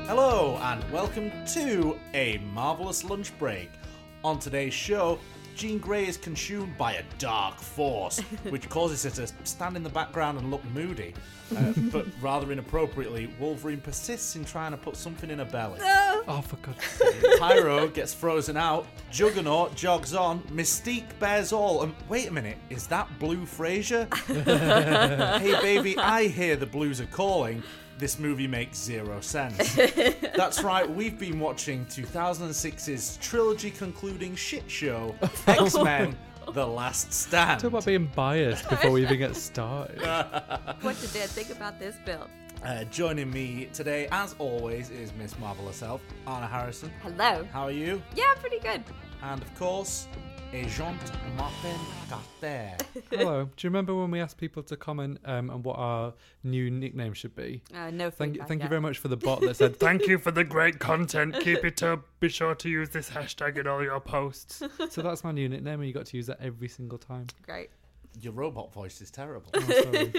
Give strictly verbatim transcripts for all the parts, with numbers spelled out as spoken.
Hello and welcome to A Marvelous Lunch Break. On today's show, Jean Grey is consumed by a dark force, which causes her to stand in the background and look moody. Uh, but rather inappropriately, Wolverine persists in trying to put something in her belly. No. Oh, for God's sake. Pyro gets frozen out, Juggernaut jogs on, Mystique bears all, and wait a minute, is that Blue Fraser? Hey baby, I hear the blues are calling. This movie makes zero sense. That's right, we've been watching two thousand six's trilogy concluding shit show, X-Men The Last Stand. Talk about being biased before we even get started. What did Dad think about this film? Uh, joining me today, as always, is Miss Marvel herself, Anna Harrison. Hello. How are you? Yeah, pretty good. And of course, Agent Martin Carter. Hello. Do you remember when we asked people to comment um, on what our new nickname should be? Uh, no Thank, feedback thank you yet. very much for the bot that said, thank you for the great content. Keep it up. Be sure to use this hashtag in all your posts. So that's my new nickname, and you got to use that every single time. Great. Your robot voice is terrible. Oh, sorry.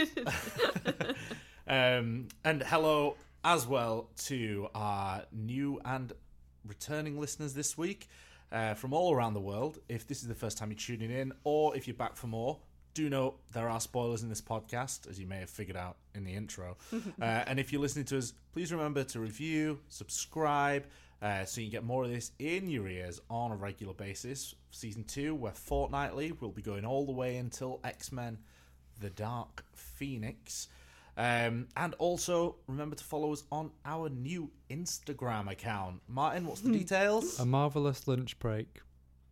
um, and hello as well to our new and returning listeners this week. Uh, from all around the world. If this is the first time you're tuning in, or if you're back for more, do note there are spoilers in this podcast, as you may have figured out in the intro. uh, and if you're listening to us, please remember to review, subscribe, uh, so you can get more of this in your ears on a regular basis. Season two, we're fortnightly. We'll be going all the way until X-Men The Dark Phoenix. Um, and also, remember to follow us on our new Instagram account. Martin, what's the details? A marvellous lunch break.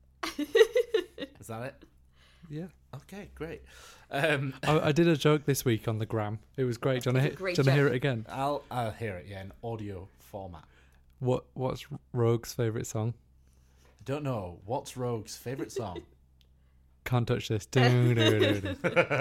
Is that it? Yeah. Okay, great. Um, I, I did a joke this week on the gram. It was great. Do you want It's a great to hear joke. it again? I'll, I'll hear it, yeah, in audio format. What What's Rogue's favourite song? I don't know. What's Rogue's favourite song? Can't touch this. Do, do, do, do.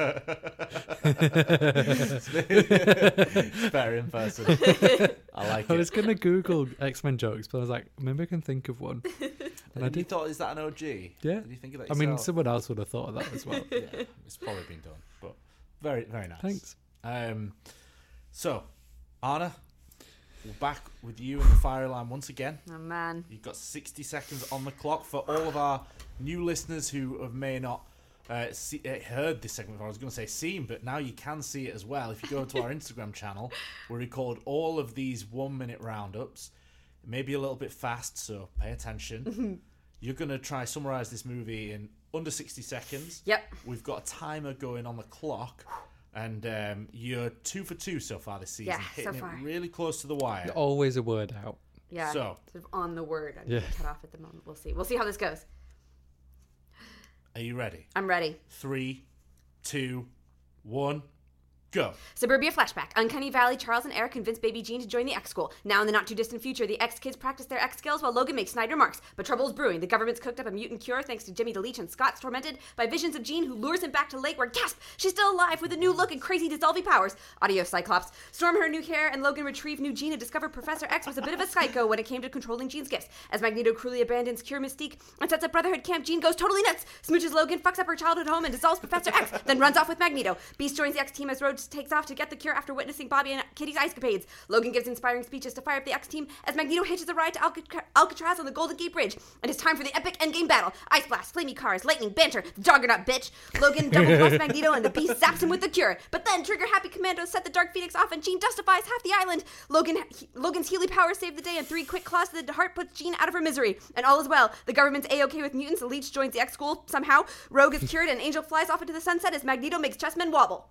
It's very impersonal. I like I it. was going to Google X-Men jokes, but I was like, maybe I can think of one. And And I you did. thought, is that an O G? Yeah. Did you think of that I yourself? mean, someone else would have thought of that as well. Yeah, it's probably been done. But very, very nice. Thanks. Um, so, Anna, we're back with you in the fire line once again. Oh, man. You've got sixty seconds on the clock for all of our new listeners who have may not uh, see, uh, heard this segment before. I was going to say seen, but now you can see it as well. If you go to our Instagram channel, we record all of these one-minute roundups. It may be a little bit fast, so pay attention. You're going to try summarise this movie in under sixty seconds. Yep. We've got a timer going on the clock. And um, you're two for two so far this season, Yeah, so hitting far. it really close to the wire. Always a word out. Yeah. So- Sort of on the word. I'm Yeah. cut off at the moment. We'll see. We'll see how this goes. Are you ready? I'm ready. Three, two, one, go. Suburbia flashback. Uncanny Valley, Charles and Eric convince baby Jean to join the X-School. Now in the not-too-distant future, the X-Kids practice their X-skills while Logan makes snide remarks. But trouble is brewing. The government's cooked up a mutant cure thanks to Jimmy DeLeach, and Scott's tormented by visions of Jean, who lures him back to Lake where, gasp, she's still alive with a new look and crazy dissolving powers. Adios, Cyclops. Storm her new hair, and Logan retrieve new Jean and discover Professor X was a bit of a psycho when it came to controlling Jean's gifts. As Magneto cruelly abandons Cure Mystique and sets up Brotherhood Camp, Jean goes totally nuts. Smooches Logan, fucks up her childhood home, and dissolves Professor X, then runs off with Magneto. Beast joins the X-team as Rhodes takes off to get the cure after witnessing Bobby and Kitty's escapades. Logan gives inspiring speeches to fire up the X-team as Magneto hitches a ride to Alca- Alcatraz on the Golden Gate Bridge. And it's time for the epic endgame battle. Ice blast, flamey cars, lightning, banter, the Juggernaut, bitch. Logan double busts Magneto and the Beast zaps him with the cure. But then Trigger Happy Commandos set the Dark Phoenix off and Jean dustifies half the island. Logan he, Logan's Healy powers save the day, and three quick claws to the heart puts Jean out of her misery. And all is well. The government's A-okay with mutants. The Leech joins the X-School somehow. Rogue is cured and Angel flies off into the sunset as Magneto makes chessmen wobble.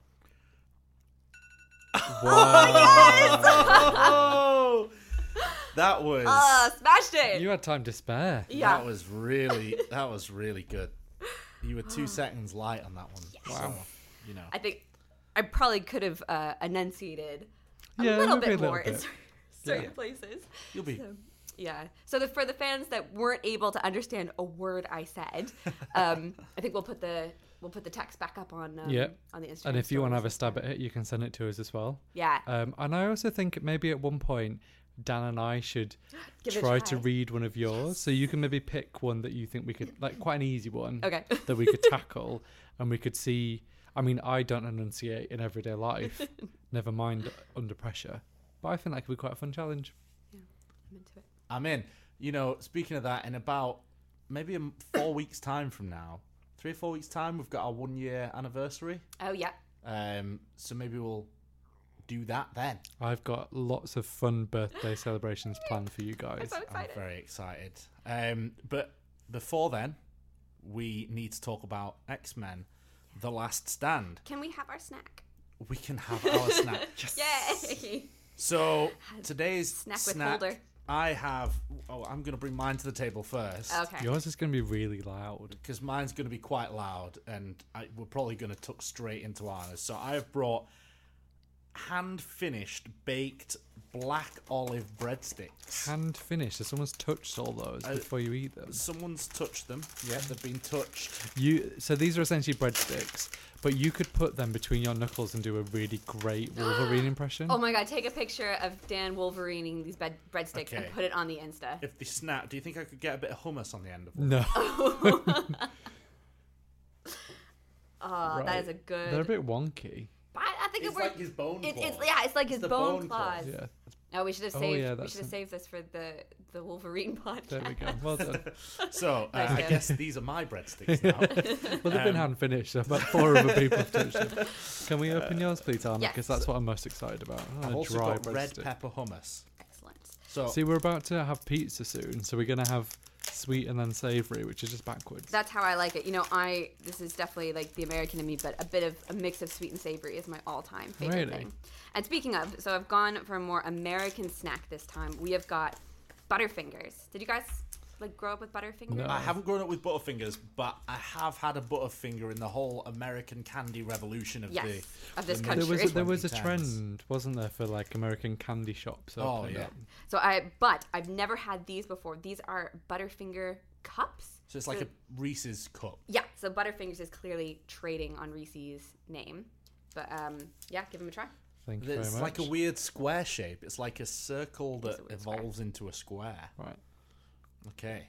Oh, that was Uh, smashed it! You had time to spare. Yeah. that was really that was really good. You were two seconds light on that one. Wow. So, you know. I think I probably could have uh, enunciated a Yeah, little maybe a bit little more in bit. cer- certain Yeah. places. You'll be So, yeah. So the, for the fans that weren't able to understand a word I said, um, I think we'll put the we'll put the text back up on um, Yeah. on the Instagram. And if you want to have a stories. stab at it, you can send it to us as well. Yeah. Um, and I also think maybe at one point, Dan and I should Give it a try try. to read one of yours. So you can maybe pick one that you think we could, like quite an easy one Okay. that we could tackle, and we could see. I mean, I don't enunciate in everyday life, never mind under pressure. But I think that could be quite a fun challenge. I'm into it. I'm in. You know, speaking of that, in about maybe a m- four weeks' time from now, three or four weeks' time, we've got our one-year anniversary. Oh, yeah. Um, so maybe we'll do that then. I've got lots of fun birthday celebrations planned for you guys. I'm so I'm excited. very excited. Um, but before then, we need to talk about X-Men: The Last Stand. Can we have our snack? We can have our snack. Yay! So today's Snack snack, withholder. I have. Oh, I'm going to bring mine to the table first. Okay. Yours is going to be really loud. Because mine's going to be quite loud, and I, we're probably going to tuck straight into ours. So I have brought hand-finished, baked black olive breadsticks. Hand finished. So someone's touched all those Uh, before you eat them. Someone's touched them. Yeah, they've been touched. You. So these are essentially breadsticks, but you could put them between your knuckles and do a really great Wolverine impression. Oh my god, take a picture of Dan Wolverining these bed- breadsticks Okay. and put it on the Insta. If they snap, do you think I could get a bit of hummus on the end of them? No. Oh, that Right. is a good. They're a bit wonky. I, I think It's it works. like his bone It, claws. it's yeah, it's like It's his the bone, bone claws. claws. Yeah. Oh, we should have Oh, saved. yeah, we that's should have a- saved this for the the Wolverine podcast. There we go. Well done. So uh, Nice, I Dan. guess these are my breadsticks now. Well, they've been Um, hand finished, so about four other people have touched them. Can we open yours, please, Anna? Yes. Because that's what I'm most excited about. I've A also dry got red breadstick. pepper hummus. Excellent. So See, we're about to have pizza soon, so we're gonna have sweet and then savoury, which is just backwards. That's how I like it. You know, I this is definitely like the American in me, but a bit of a mix of sweet and savory is my all-time favorite Really? thing. And speaking of, so I've gone for a more American snack this time. We have got Butterfingers. Did you guys like grow up with Butterfingers? No. I haven't grown up with Butterfingers, but I have had a Butterfinger in the whole American candy revolution of Yes, the of this the country. There was a, there was a twenty tens. trend, wasn't there, for like American candy shops? Oh, opening yeah. up? So I, but I've never had these before. These are Butterfinger cups. So it's like a Reese's cup. Yeah, so Butterfingers is clearly trading on Reese's name. But um, yeah, give them a try. Thank you very It's much. like a weird square shape. It's like a circle It's that a weird square. evolves into a square. Right. Okay.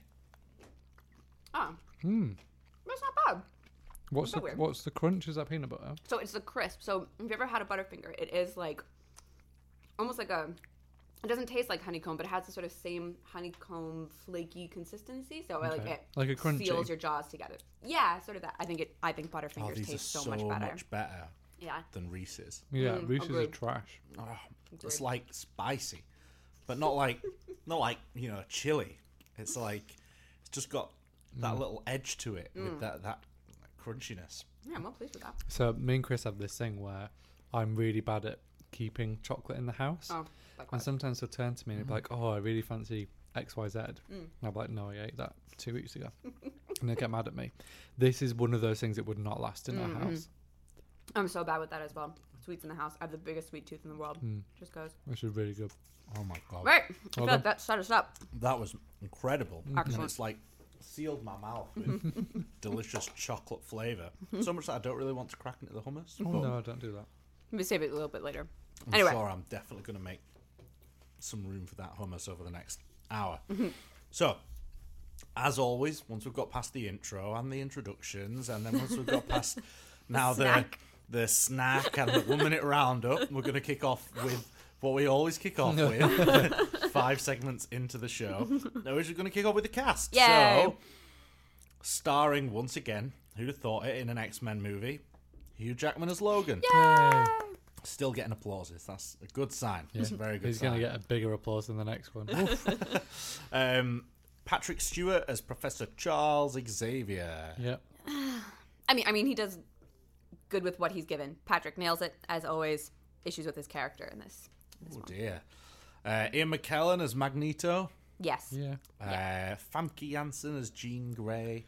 Oh, Hmm. that's not bad. What's the bit weird. what's the crunch? Is that peanut butter? So it's the crisp. So if you ever had a Butterfinger, it is like almost like a. It doesn't taste like honeycomb, but it has the sort of same honeycomb flaky consistency. So like Okay. it Like a crunchy? seals your jaws together. Yeah, sort of that. I think it. I think Oh, Butterfingers these are taste so, so, much better. better Yeah. than Reese's. Yeah, Mm, Reese's are agreed. trash. Oh, it's Agreed. like spicy, but not like not like you know chili. It's like it's just got that Mm. little edge to it with that that crunchiness. Yeah, I'm well pleased with that. So me and Chris have this thing where I'm really bad at keeping chocolate in the house. Oh, And likewise. sometimes he'll turn to me and he'll be like, "Oh, I really fancy X, Y, Z." Mm. And I'll be like, "No, I ate that two weeks ago." And he'll get mad at me. This is one of those things that would not last in our Mhm. house, I'm so bad with that as well. Sweets in the house. I have the biggest sweet tooth in the world. Mm. Just goes. which is really good. Oh my god, Right. I feel Well like done. that set us up. that was incredible. And Excellent. it's like sealed my mouth with delicious chocolate flavor. So much that I don't really want to crack into the hummus. Oh but no, don't do that. Maybe save it a little bit later. I'm Anyway. sure I'm definitely going to make some room for that hummus over the next hour. So, as always, once we've got past the intro and the introductions, and then once we've got past now the snack. the snack and the one minute roundup, we're going to kick off with what we always kick off with five segments into the show. Now we're just going to kick off with the cast. Yay. So, starring once again, who'd have thought it, in an X-Men movie, Hugh Jackman as Logan. Yay. Still getting applauses. That's a good sign. It's a very good He's sign. going to get a bigger applause than the next one. Oof. Um, Patrick Stewart as Professor Charles Xavier. Yep. I mean, I mean, he does good with what he's given. Patrick nails it as always. Issues with his character in this. this Oh one. dear. Uh, Ian McKellen as Magneto. Yes. Yeah. Uh, Famke Janssen as Jean Grey.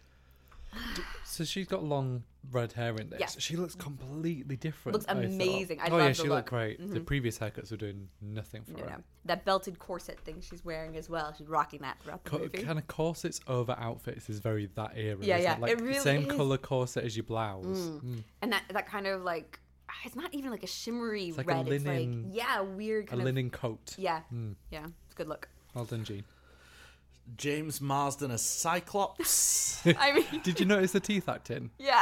So she's got long red hair in this. Yes. She looks completely different. Looks I thought. amazing. I oh love yeah, the she look. looked great. The Mhm. previous haircuts were doing nothing for You her. know, that belted corset thing she's wearing as well. She's rocking that throughout the Co- movie. kind of corsets over outfits is very that era. Yeah, isn't yeah, It? Like it really same is. color corset as your blouse. Mm. And that that kind of like it's not even like a shimmery It's like a red. It's like linen- yeah, weird A kind of linen coat. yeah, Mm. yeah. It's a good look. Well done, Jean. James Marsden as Cyclops. I mean, Did you notice the teeth acting? yeah.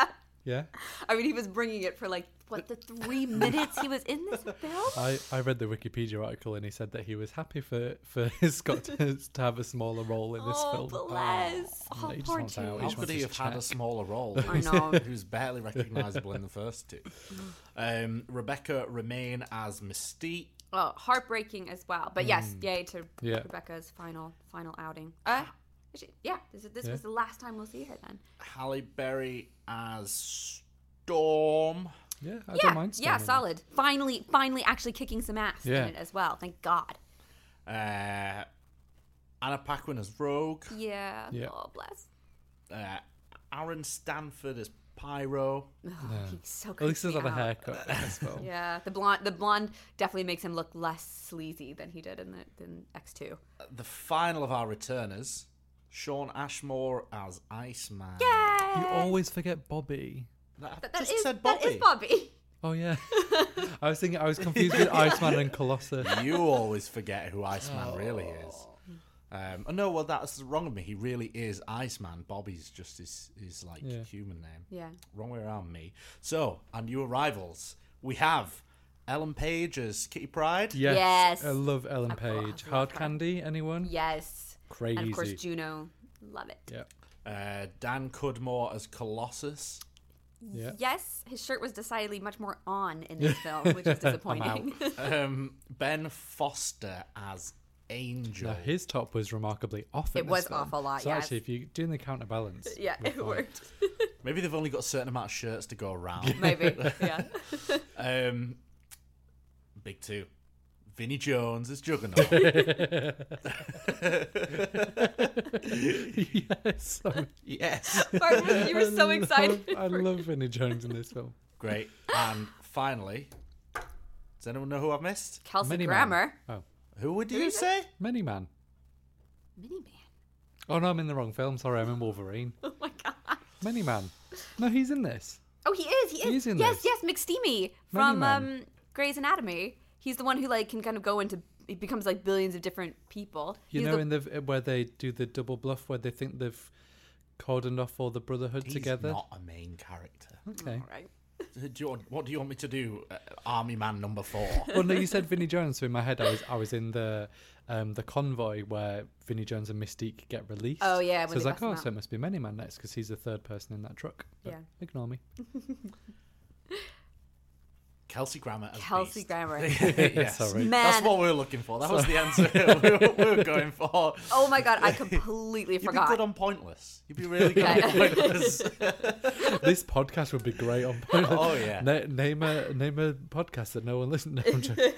Yeah. I mean, he was bringing it for like, what, the three minutes he was in this film? I, I read the Wikipedia article and he said that he was happy for, for Scott to, to have a smaller role in this Oh, film. bless. Oh, Oh, he just poor wants out. dude. He How just could wants he his have had a check. smaller role? I know. Who's barely recognisable in the first two. Um, Rebecca Remain as Mystique. Oh, heartbreaking as well. But yes, yay to Yeah. Rebecca's final final outing. Uh, is she, yeah, this, is- this Yeah. was the last time we'll see her then. Halle Berry as Storm. Yeah, I yeah, don't mind. yeah, Stormy. solid. Finally, finally, actually kicking some ass Yeah. in it as well. Thank God. Uh, Anna Paquin as Rogue. Yeah. Yeah. Oh, bless. Uh, Aaron Stanford as Pyro. Oh, he's so At least he's creeped had a me out. haircut in this film. Yeah, the blonde, the blonde definitely makes him look less sleazy than he did in the in X two. The final of our returners, Sean Ashmore as Iceman. Yay! You always forget Bobby. I That, that just is said that Bobby. is Bobby. Oh yeah. I was thinking I was confused with Iceman and Colossus. You always forget who Iceman really Oh. is. Um, oh, no, well, that's wrong of me. He really is Iceman. Bobby's just his, his like, Yeah. human name. Yeah. Wrong way around, me. So, our new arrivals. We have Ellen Page as Kitty Pryde. Yes. Yes. I love Ellen I love- Page. I love Hard her. Candy, anyone? Yes. Crazy. And of course Juno. Love it. Yeah. Uh, Dan Cudmore as Colossus. Yeah. Yes, his shirt was decidedly much more on in this film, which is disappointing. um, Ben Foster as Angel. No, his top was remarkably off. in It this was film. off a lot, So yes. actually, if you're doing the counterbalance, yeah, we're it fine. worked. Maybe they've only got a certain amount of shirts to go around. Maybe. Yeah. Um, big two. Vinnie Jones as Juggernaut. Yes. I'm- Yes. Barbara, you were so I excited. Love, I for- love Vinnie Jones in this film. Great. And finally, does anyone know who I've missed? Kelsey Mini Grammer. Man. Oh, Who would you is it? say? Mini Man. Miniman. Oh no, I'm in the wrong film. Sorry, I'm in Wolverine. Oh my god. Mini Man. No, he's in this. Oh, he is. He is. He is in yes, this. yes, McSteamy from Man. um, Grey's Anatomy. He's the one who like can kind of go into. It becomes like billions of different people. You He's know, the, in the where they do the double bluff, where they think they've cordoned off all the Brotherhood He's together. not a main character. Okay. All right. Do you want, what do you want me to do, uh, Army Man number four? Well, no, you said Vinnie Jones, so in my head I was I was in the um, the convoy where Vinnie Jones and Mystique get released. Oh, yeah, when so I was they like, bust him oh, out. so it must be Many Man next because he's the third person in that truck. But Yeah. ignore me. Kelsey Grammer as Kelsey Beast. Grammer. Yes. Sorry. Man. That's what we were looking for. That was the answer we were, we were going for. Oh my god, I completely You'd forgot. be good on Pointless. You'd be really good Yeah. on Pointless. This podcast would be great on point. Oh, yeah. Na- name a name a podcast that no one listens to. I'm joking.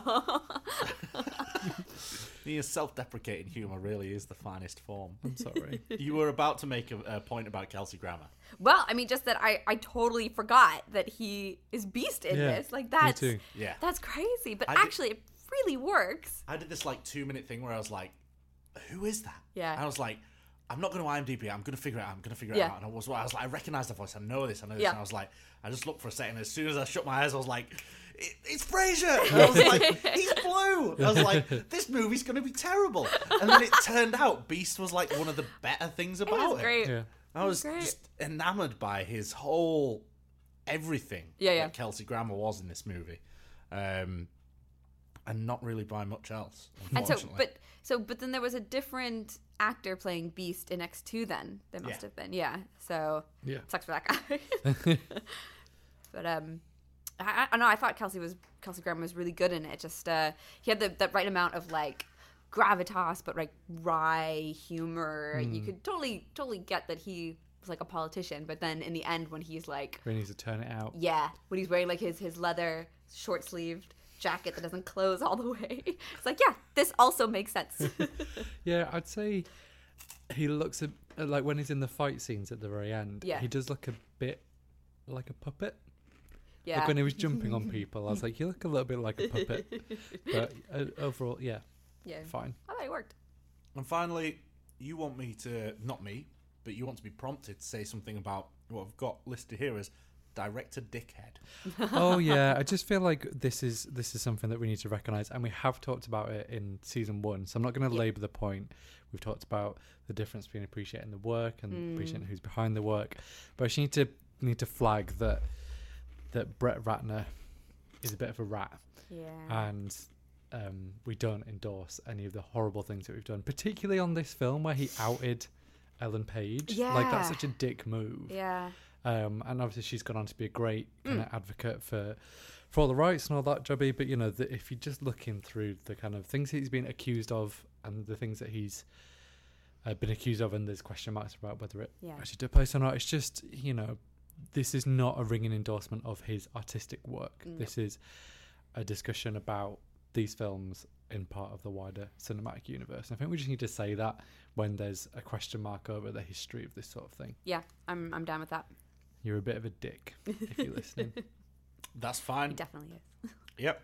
Your self-deprecating humour really is the finest form. I'm sorry. You were about to make a, a point about Kelsey Grammer. Well, I mean, just that I, I totally forgot that he is Beast in Yeah, this. Like me that's too. Yeah. that's crazy. But I did- actually, it really works. I did this like two-minute thing where I was like, who is that? Yeah. And I was like, I'm not going to IMDb it. I'm going to figure it out. I'm going to figure it Yeah. out. And I was, I was like, I recognize the voice. I know this. I know this. Yeah. And I was like, I just looked for a second. As soon as I shut my eyes, I was like, it, it's Frasier. And I was like, he's blue. I was like, this movie's going to be terrible. And then it turned out Beast was like one of the better things It about was great. Yeah. I was great. just enamored by his whole everything Yeah, yeah. that Kelsey Grammer was in this movie. Um, and not really by much else, And so, unfortunately. but so, but then there was a different actor playing Beast in X two. Then there must Yeah. have been, yeah. So Yeah. sucks for that guy. But um, I, I know I thought Kelsey was Kelsey Grammer was really good in it. Just uh, he had the that right amount of like gravitas, but like wry humor. You could totally totally get that he was like a politician. But then in the end, when he's like, We need to turn it out. yeah, when he's wearing like his his leather short sleeved jacket that doesn't close all the way, it's like, yeah, this also makes sense. Yeah, I'd say he looks a, like when he's in the fight scenes at the very end. Yeah. He does look a bit like a puppet. Yeah. Like when he was jumping on people, I was like, you look a little bit like a puppet. But uh, overall, yeah, Yeah. fine. I thought it worked. And finally, you want me to, not me, but you want to be prompted to say something about what I've got listed here as director dickhead. Oh yeah, I just feel like this is this is something that we need to recognise, and we have talked about it in season one. So I'm not going to Yeah. labour the point. We've talked about the difference between appreciating the work and Mm. appreciating who's behind the work, but I just need to need to flag that that Brett Ratner is a bit of a rat, Yeah. and um, we don't endorse any of the horrible things that we've done, particularly on this film where he outed Ellen Page. Like, that's Yeah. such a dick move. Yeah. Um, and obviously she's gone on to be a great kind Mm. of advocate for for all the rights and all that, jobby. But, you know, the, if you're just looking through the kind of things he's been accused of and the things that he's uh, been accused of, and there's question marks about whether it Yeah. actually took place or not, it's just, you know, this is not a ringing endorsement of his artistic work. No. This is a discussion about these films in part of the wider cinematic universe. And I think we just need to say that when there's a question mark over the history of this sort of thing. Yeah. I'm I'm down with that. You're a bit of a dick if you're listening. That's fine. It definitely is. Yep.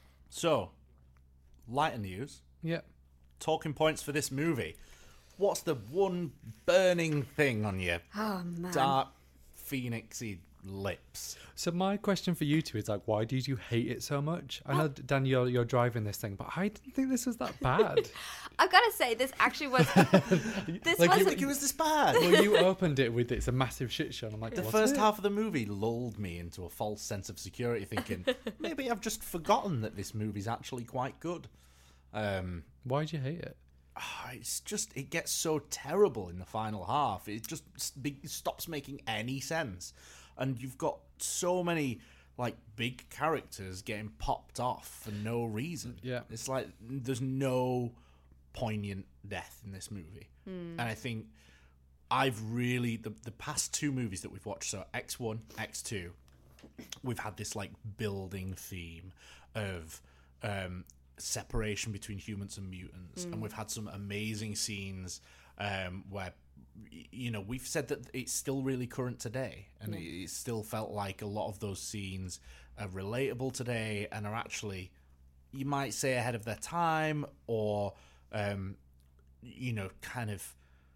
So, lighter news. Yeah. Talking points for this movie. What's the one burning thing on your Oh man. dark, phoenixy lips? So my question for you two is, like, why did you hate it so much? I know, Dan, you're, you're driving this thing, but I didn't think this was that bad. I've got to say, this actually was. This Like, you- wasn't. Like, it was this bad. Well, you opened it with it's a massive shit show. And I'm like, The "Was first it?" half of the movie lulled me into a false sense of security, thinking maybe I've just forgotten that this movie's actually quite good. Um, Why'd you hate it? ah, it's just it gets so terrible in the final half. It just s- be- stops making any sense, and you've got so many like big characters getting popped off for no reason. Yeah. It's like there's no poignant death in this movie, and I think I've really the the past two movies that we've watched, so X one, X two, we've had this like building theme of um, separation between humans and mutants, and we've had some amazing scenes um, where y- you know we've said that it's still really current today, and it, it still felt like a lot of those scenes are relatable today and are actually, you might say, ahead of their time, or um, you know, kind of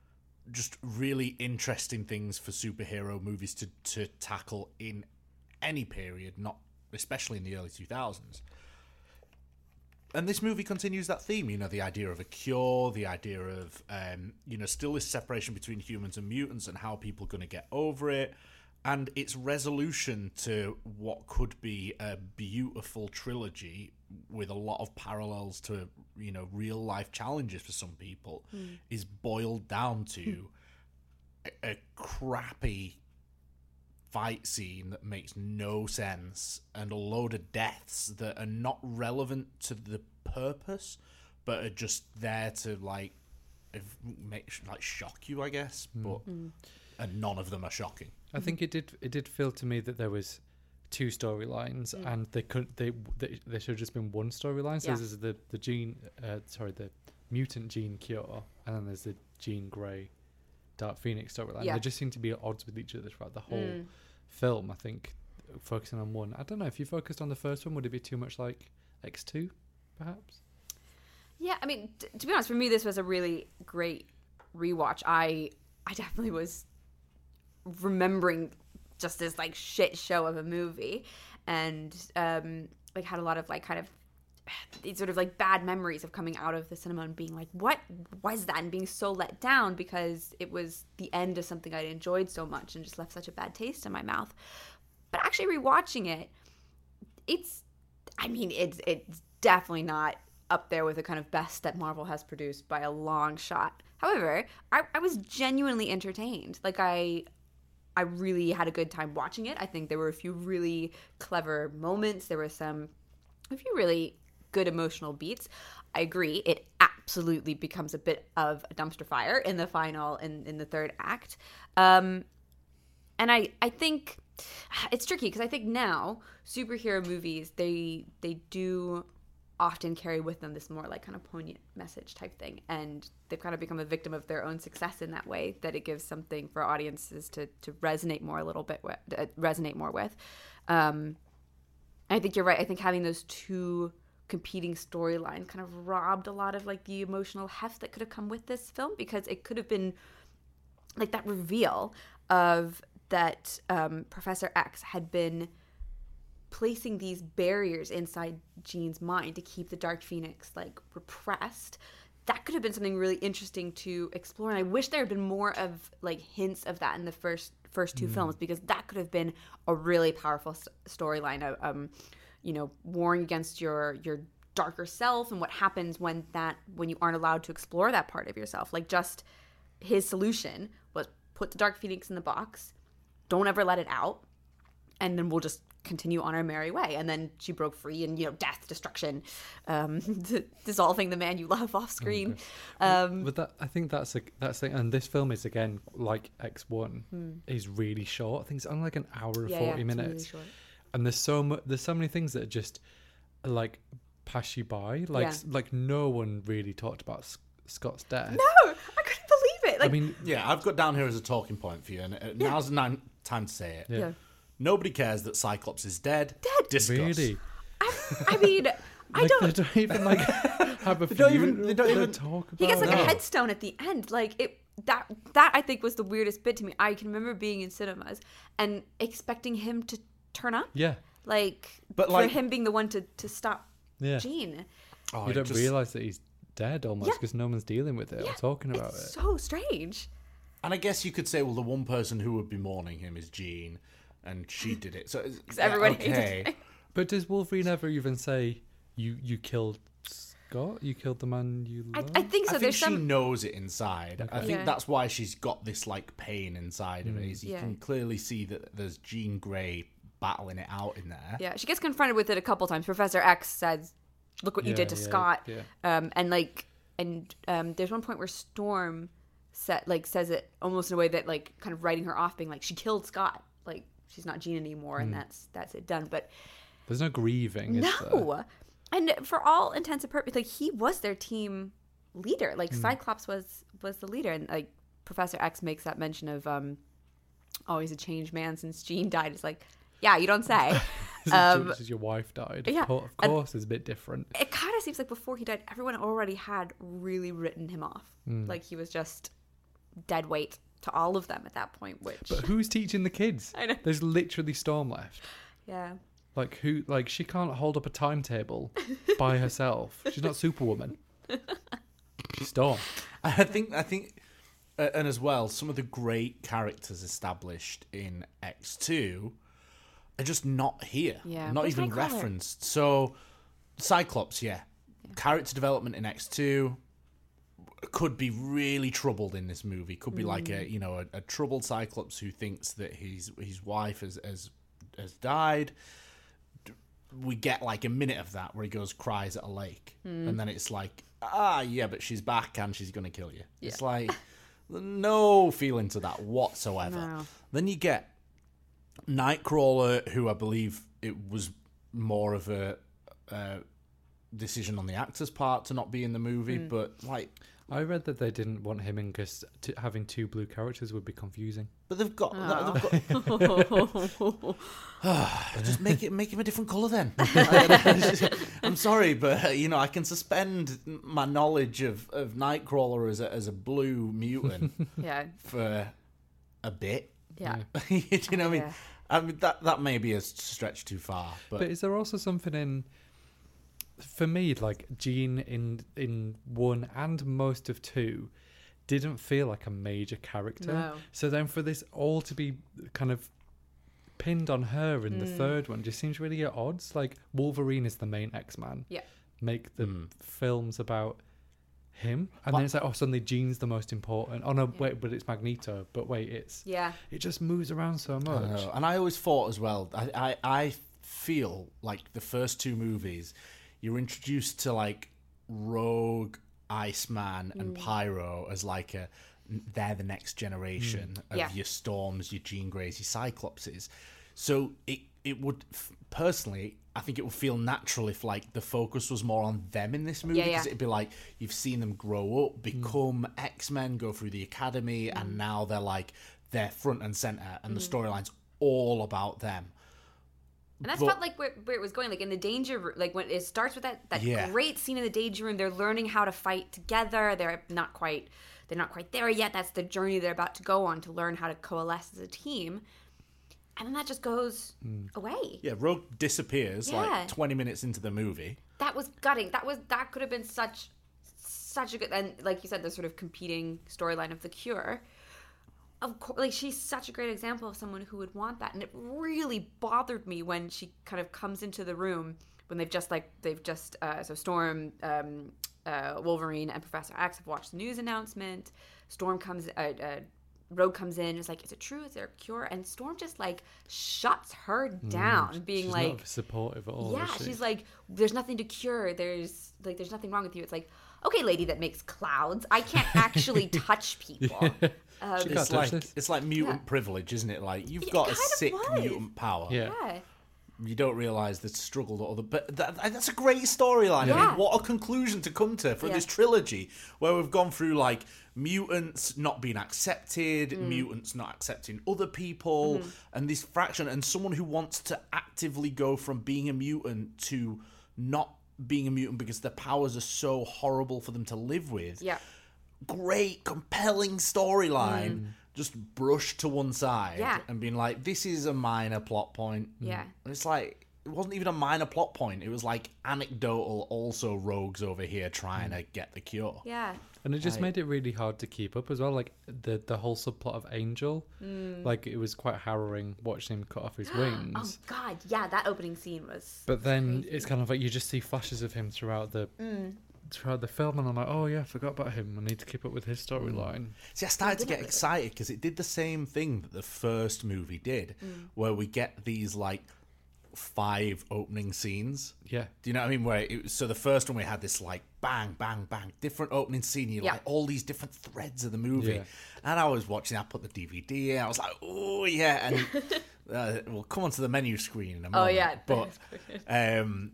just really interesting things for superhero movies to, to tackle in any period, not especially in the early two thousands. And this movie continues that theme, you know, the idea of a cure, the idea of, um, you know, still this separation between humans and mutants and how people are going to get over it. And its resolution to what could be a beautiful trilogy with a lot of parallels to, you know, real life challenges for some people is boiled down to a, a crappy fight scene that makes no sense and a load of deaths that are not relevant to the purpose but are just there to like if- make like shock you, I guess, but and none of them are shocking. I think it did. It did feel to me that there was two storylines, and they could they they, they should have just been one storyline. So Yeah. there's the the gene, uh, sorry, the mutant gene cure, and then there's the Jean Grey, Dark Phoenix storyline. Yeah. They just seem to be at odds with each other throughout the whole Mm. film. I think focusing on one. I don't know if you focused on the first one, would it be too much like X two, perhaps? Yeah, I mean, t- to be honest, for me, this was a really great rewatch. I I definitely was remembering just this like shit show of a movie, and um, like had a lot of like kind of these sort of like bad memories of coming out of the cinema and being like, what was that? And being so let down because it was the end of something I'd enjoyed so much and just left such a bad taste in my mouth. But actually rewatching it, it's, I mean, it's it's definitely not up there with the kind of best that Marvel has produced by a long shot. However, I, I was genuinely entertained. Like I, I really had a good time watching it. I think there were a few really clever moments. There were some, a few really good emotional beats. I agree. It absolutely becomes a bit of a dumpster fire in the final, in, in the third act. Um, and I, I think it's tricky because I think now superhero movies, they they do often carry with them this more like kind of poignant message type thing, and they've kind of become a victim of their own success in that way, that it gives something for audiences to to resonate more a little bit with, uh, resonate more with. Um, I think you're right. I think having those two competing storylines kind of robbed a lot of like the emotional heft that could have come with this film, because it could have been like that reveal of that um, Professor X had been placing these barriers inside Jean's mind to keep the Dark Phoenix like repressed. that could have been something really interesting to explore. And I wish there had been more of like hints of that in the first first two mm. films, because that could have been a really powerful st- storyline of, um, you know, warring against your your darker self and what happens when that when you aren't allowed to explore that part of yourself. Like, just his solution was put the Dark Phoenix in the box, don't ever let it out, and then we'll just continue on our merry way. And then she broke free, and, you know, death, destruction, um, dissolving the man you love off screen. Okay. Um, but that, I think that's a that's the, and this film is, again, like X one, hmm. is really short. I think it's only like an hour and yeah, forty yeah, minutes, really short. And there's so mu- there's so many things that just like pass you by. Like Yeah. like no one really talked about S- Scott's death. No, I couldn't believe it. Like, I mean, Yeah, I've got down here as a talking point for you, and uh, now's the nine- time to say it. yeah. yeah. Nobody cares that Cyclops is dead. Dead. Discuss. Really. I, I mean, I Like, don't. They don't even like have a They don't funeral even- they don't to even- talk about. He gets like it. a headstone at the end. Like it that that I think was the weirdest bit to me. I can remember being in cinemas and expecting him to turn up. Yeah, Like, But, for like- him being the one to, to stop yeah. Jean. Oh, You it don't just- realize that he's dead almost Yeah. because no one's dealing with it or talking about It's it. so strange. And I guess you could say, well, the one person who would be mourning him is Jean, and she did it. So Because everyone hated okay. him. But does Wolverine ever even say you you killed Scott? You killed the man you I, love? I think so. I think There's she some. knows it inside. I think Yeah. that's why she's got this like pain inside of it. Mm. Is you Yeah. can clearly see that there's Jean Grey battling it out in there. Yeah, she gets confronted with it a couple times. Professor X says, "Look what you Yeah, did to yeah, Scott." yeah. Um, and like, and um, there's one point where Storm set like says it almost in a way that like kind of writing her off, being like, she killed Scott. Like, she's not Jean anymore, and that's that's it done. But There's no grieving. Is there? no, and for all intents and purposes, like, he was their team leader. Like, Cyclops was was the leader, and like Professor X makes that mention of um, oh, he's a changed man since Jean died. It's like, yeah, you don't say. Um, This is your wife died. yeah, Of course, of and- course it's a bit different. It kind of seems like before he died, everyone already had really written him off. Hmm. Like, he was just dead weight to all of them at that point. Which, But who's teaching the kids? I know. There's literally Storm left. yeah, Like who? Like she can't hold up a timetable by herself. She's not Superwoman. She's Storm. I think I think, uh, and as well, some of the great characters established in X two are just not here. Yeah. Not Where's even Nightcrawler? referenced. So, Cyclops, yeah. character development in X two could be really troubled in this movie. Could be mm. like a you know a, a troubled Cyclops who thinks that his his wife has has has died. We get like a minute of that where he goes cries at a lake, mm. and then it's like, ah, yeah, but she's back and she's gonna kill you. Yeah. It's like no feeling to that whatsoever. No. Then you get Nightcrawler, who I believe it was more of a uh, decision on the actor's part to not be in the movie, mm. but like. I read that they didn't want him in because t- having two blue characters would be confusing. But they've got, oh. they've got just make it make him a different colour then. I'm sorry, but you know I can suspend my knowledge of, of Nightcrawler as a as a blue mutant yeah. for a bit. Yeah, Do you know what I mean? Yeah. I mean that that may be a stretch too far, but, But is there also something in? For me, like Jean in in one and most of two didn't feel like a major character. No. So then for this all to be kind of pinned on her in mm. the third one just seems really at odds. Like Wolverine is the main X-Man. Yeah. Make the mm. films about him. And what? then it's like, oh, suddenly Jean's the most important. Oh no, yeah. wait, but it's Magneto. But wait, it's yeah. It just moves around so much. I know. And I always thought as well, I, I, I feel like the first two movies you're introduced to like Rogue, Iceman, and mm. Pyro as like a they're the next generation mm. of yeah. your Storms, your Jean Greys, your Cyclopses. So it it would personally, I think it would feel natural if like the focus was more on them in this movie because yeah, yeah. it'd be like you've seen them grow up, become mm. X-Men, go through the academy, mm. and now they're like they're front and center, and mm. the storyline's all about them. And that's but, felt like where, where it was going, like in the danger room, like when it starts with that, that yeah. great scene in the danger room. They're learning how to fight together. They're not quite, they're not quite there yet. That's the journey they're about to go on to learn how to coalesce as a team. And then that just goes mm. away. Yeah, Rogue disappears yeah. like twenty minutes into the movie. That was gutting. That was that could have been such such a good, and like you said, the sort of competing storyline of the Cure. Of course, like she's such a great example of someone who would want that, and it really bothered me when she kind of comes into the room when they've just like they've just uh, so Storm, um, uh, Wolverine, and Professor X have watched the news announcement. Storm comes, uh, uh, Rogue comes in, is like, "Is it true? Is there a cure?" And Storm just like shuts her down, mm, being she's like, not supportive at all. Yeah, is she? she's like, "There's nothing to cure. There's like, there's nothing wrong with you." It's like, okay, lady that makes clouds, I can't actually touch people. Yeah. Um, She can't It's touch like this. it's like mutant Yeah. privilege, isn't it? Like you've It got a kind of sick was. mutant power. Yeah. yeah. You don't realise the struggle that other. But that, that's a great storyline. I Yeah. mean, what a conclusion to come to for Yeah. this trilogy, where we've gone through like mutants not being accepted, Mm. mutants not accepting other people, Mm-hmm. and this fraction, and someone who wants to actively go from being a mutant to not being a mutant because their powers are so horrible for them to live with. Yeah. Great, compelling storyline. Just brushed to one side Yeah. and being like, this is a minor plot point. Yeah. And it's like, it wasn't even a minor plot point. It was like anecdotal, also Rogue's over here trying to get the cure. Yeah. And it just Right. made it really hard to keep up as well. Like the the whole subplot of Angel, Mm. like it was quite harrowing watching him cut off his wings. Oh God, yeah, that opening scene was. But then crazy. it's kind of like you just see flashes of him throughout the Mm. throughout the film, and I'm like, oh yeah, I forgot about him. I need to keep up with his storyline. See, I started to get Definitely. excited because it did the same thing that the first movie did, where we get these like five opening scenes. Yeah, Do you know what I mean? Where it was, so the first one we had this like bang, bang, bang, different opening scene. You Yeah. like all these different threads of the movie, Yeah. and I was watching. I put the D V D in. I was like, oh yeah, and uh, we'll come onto the menu screen in a Oh moment. yeah. but um,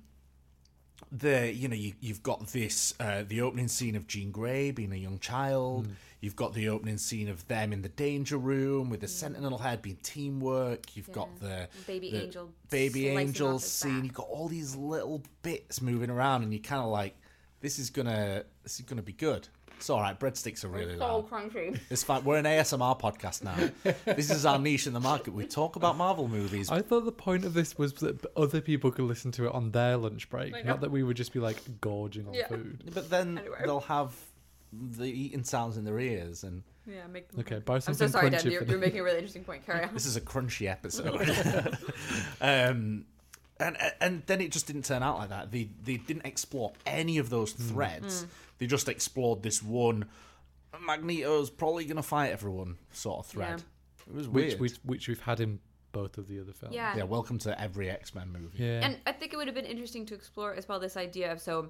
the you know you you've got this uh, the opening scene of Jean Grey being a young child. You've got the opening scene of them in the danger room with the Sentinel head being teamwork. You've got the Baby the Angel baby slicing angel off his scene. back. You've got all these little bits moving around, and you're kind of like, this is gonna this is gonna be good. It's all right. Breadsticks are really so loud. crunchy. It's fine. We're an A S M R podcast now. This is our niche in the market. We talk about Marvel movies. I thought the point of this was that other people could listen to it on their lunch break, I know. not that we would just be like gorging on Yeah. food. But then Anyway. they'll have the eating sounds in their ears, and Yeah, make them. Okay, buy I'm something so sorry, crunchy Dan. You're, for you're them. making a really interesting point. Carry on. this is a crunchy episode. um, and and then it just didn't turn out like that. They they didn't explore any of those Mm. threads. They just explored this one. Magneto's probably gonna fight everyone sort of thread. It was which weird. we which we've had in both of the other films. Yeah. Yeah, welcome to every X-Men movie. Yeah. And I think it would have been interesting to explore as well this idea of so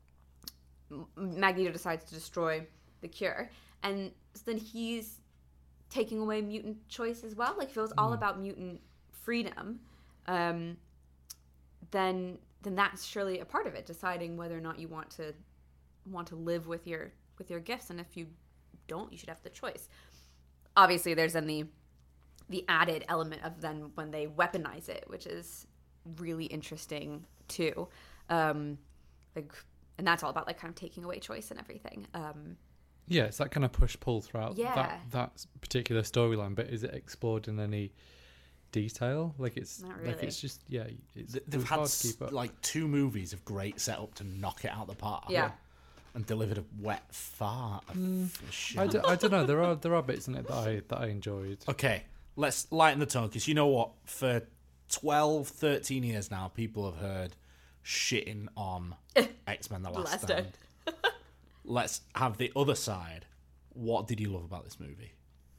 M- Magneto decides to destroy the cure, and so then he's taking away mutant choice as well. Like if it was all about mutant freedom, um, then then that's surely a part of it, deciding whether or not you want to want to live with your with your gifts, and if you don't, you should have the choice. Obviously, there's then the the added element of then when they weaponize it, which is really interesting too. Um, like, and that's all about like kind of taking away choice and everything. Um, Yeah, it's that kind of push pull throughout Yeah. that that particular storyline. But is it explored in any detail? Like it's Not like really. it's just yeah, it's Th- it They've was had hard to s- keep up. like two movies of great setup to knock it out the park. Yeah. And delivered a wet fart of Mm. shit. I, d- I don't know. There are there are bits in it that I that I enjoyed. Okay, let's lighten the tone, because you know what? For twelve, thirteen years now, people have heard shitting on X-Men The Last, Last Stand. Let's have the other side. What did you love about this movie?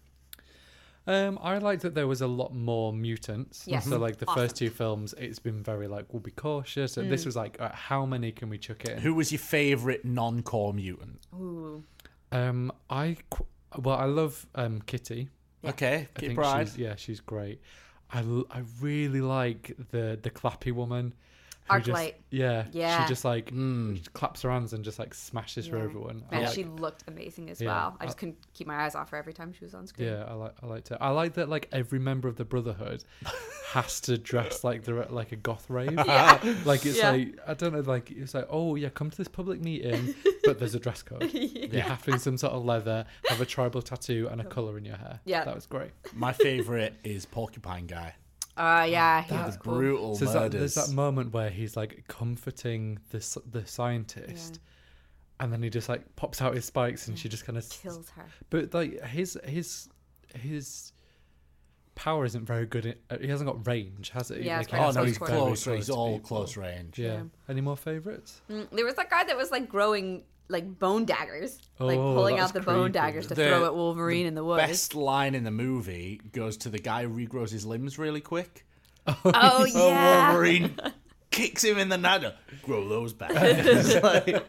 Um, I liked that there was a lot more mutants. Yes. So like the Awesome. first two films, it's been very like we'll be cautious. And Mm. this was like, uh, how many can we chuck in? Who was your favourite non-core mutant? ooh, Um, I qu- well, I love um Kitty. Yeah. Okay, I Kitty think Pryde. she's yeah, she's great. I, l- I really like the the clappy woman. who just- Arclight. yeah, Yeah. She just like Mm. she claps her hands and just like smashes for Yeah. everyone. I Man, like- she looked amazing as Yeah. well. I I- just couldn't keep my eyes off her every time she was on screen. Yeah, I like I liked it. I like that like every member of the Brotherhood has to dress like they're at like a goth rave. Yeah. Like it's Yeah. like I don't know, like it's like, oh yeah, come to this public meeting, but there's a dress code. You have to be some sort of leather, have a tribal tattoo and a colour in your hair. Yeah. That was great. My favourite is Porcupine Guy. Uh, yeah, he The was cool. brutal So there's that, murders. there's that moment where he's like comforting the s- the scientist, and then he just like pops out his spikes, and she just kind of Kills her. But like his his his power isn't very good. In, uh, he hasn't got range, has he? Yeah, like, it's he very Oh has no, to be he's close very close. He's to all people. close range. Yeah. Yeah. Any more favorites? Mm, there was that guy that was like growing like bone daggers, like Oh, pulling that's out the bone creepy. daggers to The- throw at Wolverine in the woods. Best line in the movie goes to the guy who regrows his limbs really quick. Oh Oh, yeah. Wolverine kicks him in the nada. Grow those back. It's like,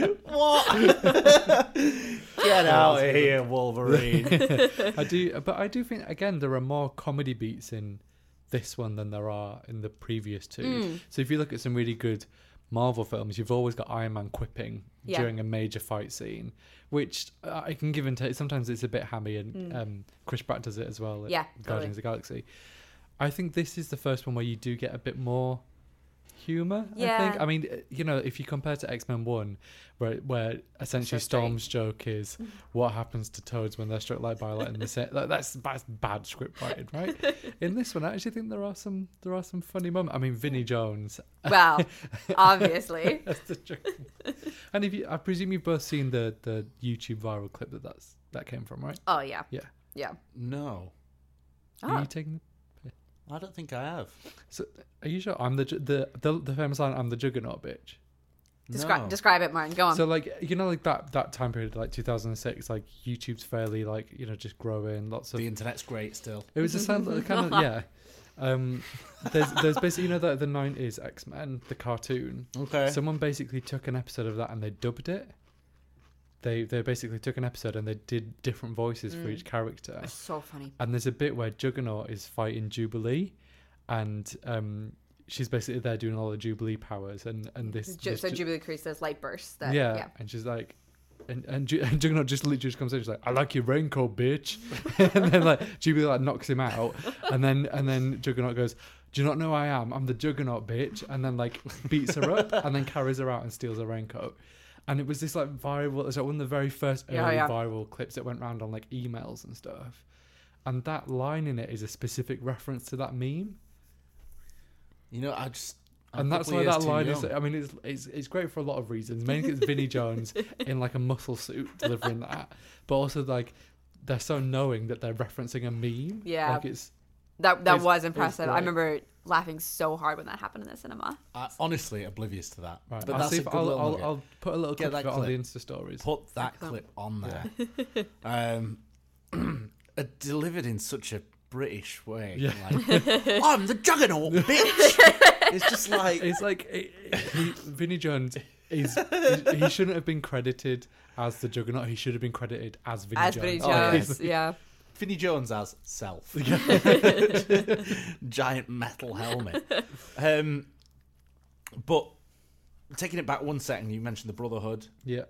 what? Get out of here, Wolverine. I do, but I do think again there are more comedy beats in this one than there are in the previous two. Mm. So if you look at some really good Marvel films, you've always got Iron Man quipping Yeah. during a major fight scene, which I can give and take. Sometimes it's a bit hammy, and um, Chris Pratt does it as well. At Mm. Yeah, Guardians of the Galaxy. I think this is the first one where you do get a bit more humor. Yeah. I think. I mean, you know, if you compare to X-Men One, where where essentially So straight. Storm's joke is what happens to Toads when they're struck like by lightning. The set like, that's that's bad script writing, right? In this one, I actually think there are some there are some funny moments. I mean, Vinnie Jones. Well, obviously. That's the joke. And if you, I presume you've both seen the the YouTube viral clip that that's that came from, right? Oh yeah. Yeah. Yeah. No, Are Oh. you taking? I don't think I have. So, are you sure? I'm the ju- the the, the famous line. I'm the Juggernaut, bitch. Describe No. describe it, Martin. Go on. So like you know like that that time period like two thousand six, like YouTube's fairly like you know just growing, lots of The internet's great still. it was a sound kind of yeah. Um, there's there's basically you know the the nineties X-Men the cartoon. Okay. Someone basically took an episode of that and they dubbed it. They they basically took an episode and they did different voices for Mm. each character. It's so funny. And there's a bit where Juggernaut is fighting Jubilee, and um, she's basically there doing all the Jubilee powers, and and this, Ju- this so Ju- Jubilee creates those light bursts. That, yeah, yeah. and she's like, and and, Ju- and Juggernaut just literally just comes in, she's like, I like your raincoat, bitch, and then like Jubilee like knocks him out, and then and then Juggernaut goes, do you not know who I am? I'm the Juggernaut, bitch, and then like beats her up, and then carries her out and steals her raincoat. And it was this like viral, it's like one of the very first early Yeah, yeah. viral clips that went around on like emails and stuff. And that line in it is a specific reference to that meme. You know, I just. I'm And a that's couple why years that too line is, young. I mean, it's, it's it's great for a lot of reasons. Mainly 'cause it's Vinnie Jones in like a muscle suit delivering that. But also like, they're so knowing that they're referencing a meme. Yeah. Like it's, That that It's- was it's impressive. I great. remember laughing so hard when that happened in the cinema. I, honestly, oblivious to that. right, But I'll that's see a if good I'll, little I'll, nugget. I'll put a little Get clip of that it on the clip. Insta stories. Put that Excellent. clip on there. um, uh, delivered in such a British way. Yeah. Like, I'm the Juggernaut, bitch. It's just like It's like it, it- he, Vinnie Jones is he, he shouldn't have been credited as the Juggernaut. He should have been credited as Vinnie As Jones. Vinnie Oh, yeah. Jones, yeah. Vinnie Jones as self. Giant metal helmet. Um, but taking it back one second, you mentioned the Brotherhood Yeah.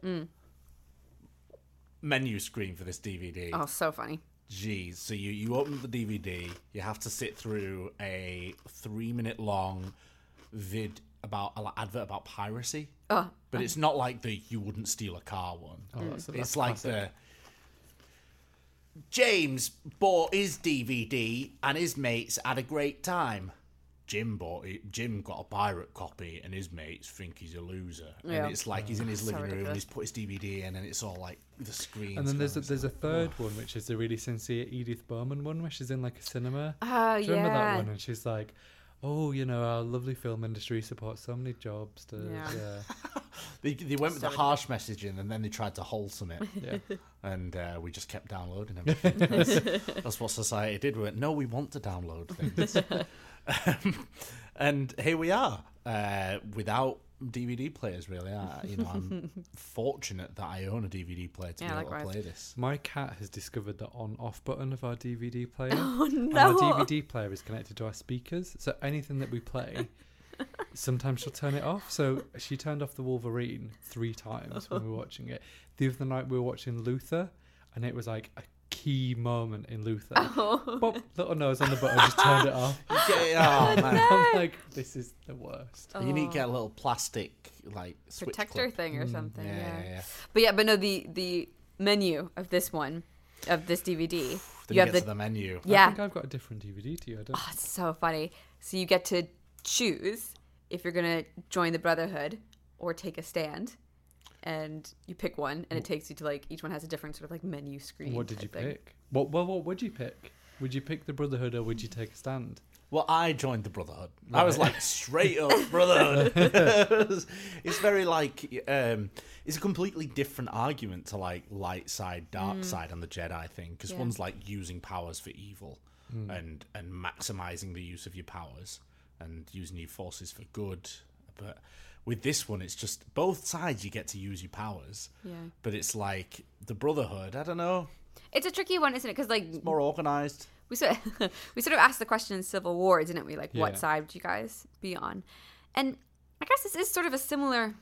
menu screen for this D V D. Oh, so funny. Jeez. So you, you open up the D V D, you have to sit through a three minute long vid about an advert about piracy. Oh, But it's not like the you wouldn't steal a car one. Oh, that's, that's It's like classic. the James bought his D V D and his mates had a great time. Jim bought it. Jim got a pirate copy and his mates think he's a loser. Yeah. And it's like he's in his So living room and ridiculous. he's put his D V D in and it's all like the screen. And then there's a, there's a third one, which is the really sincere Edith Bowman one, where she's in like a cinema. Oh, Do you remember that yeah. one? And she's like, "Oh, you know, our lovely film industry supports so many jobs." To, Yeah. yeah, They, they went with So the harsh messaging and then they tried to wholesome it. yeah. And uh, we just kept downloading everything. That's, that's what society did. We went, no, we want to download things. um, and here we are, uh, without D V D players, really. I, you know, I'm fortunate that I own a D V D player to Yeah, be able likewise. to play this. My cat has discovered the on-off button of our D V D player. Oh, And our no. D V D player is connected to our speakers, so anything that we play, sometimes she'll turn it off. So she turned off the Wolverine three times when we were watching it. The other night we were watching Luther, and it was like a key moment in Luther. Oh. Pop, little nose on the button, just turned it off. Yeah, oh, man. I'm like, this is the worst. You need to get a little plastic, like, switch Protector clip. thing or something. Yeah, Yeah, yeah, yeah. But yeah, but no, the the menu of this one, of this D V D, Then you you have get the to the menu. I yeah. think I've got a different D V D to you. I don't. Oh, it's so funny. So you get to choose if you're gonna join the Brotherhood or take a stand. and you pick one, and it takes you to like each one has a different sort of like menu screen. What did you type thing. pick? What well, what would you pick? Would you pick the Brotherhood or would you take a stand? Well, I joined the Brotherhood. I was like, straight up Brotherhood. It's very like, um, it's a completely different argument to like light side, dark mm. side on the Jedi thing. Because yeah. one's like using powers for evil mm. and, and maximizing the use of your powers and using your forces for good. But with this one, it's just both sides you get to use your powers. Yeah. But it's like the Brotherhood, I don't know. It's a tricky one, isn't it? Because like it's more organized. We sort of, we sort of asked the question in Civil War, didn't we? Like, yeah. what side would you guys be on? And I guess this is sort of a similar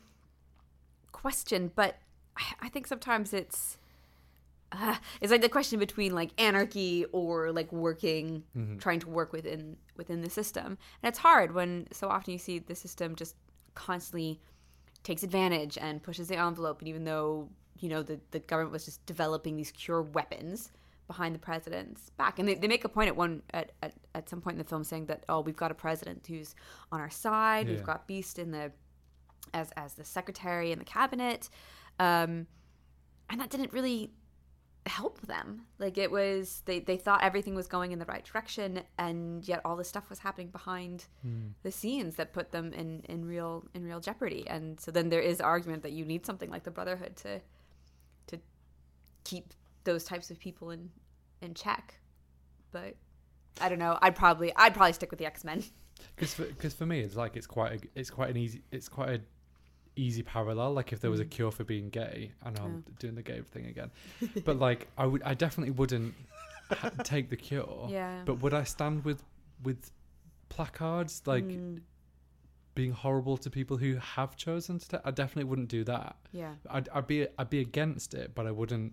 question, but I think sometimes it's uh, it's like the question between like anarchy or like working, mm-hmm. trying to work within within the system. And it's hard when so often you see the system just constantly takes advantage and pushes the envelope. And even though, you know, the, the government was just developing these cure weapons behind the president's back, and they, they make a point at one at, at, at some point in the film saying that, oh, we've got a president who's on our side, yeah. we've got Beast in the as as the secretary in the cabinet, um, and that didn't really help them. Like it was they, they thought everything was going in the right direction, and yet all this stuff was happening behind mm. the scenes that put them in, in real in real jeopardy. And so then there is the argument that you need something like the Brotherhood to to keep those types of people in, in check. But I don't know. I'd probably I'd probably stick with the X-Men. Because for, cause for me, it's like it's quite a, it's quite an easy it's quite a easy parallel. Like if there was a cure for being gay, I know I'm doing the gay thing again, but like I would I definitely wouldn't ha- take the cure. Yeah. But would I stand with with placards like mm. being horrible to people who have chosen to? Ta- I definitely wouldn't do that. Yeah. I'd I'd be I'd be against it, but I wouldn't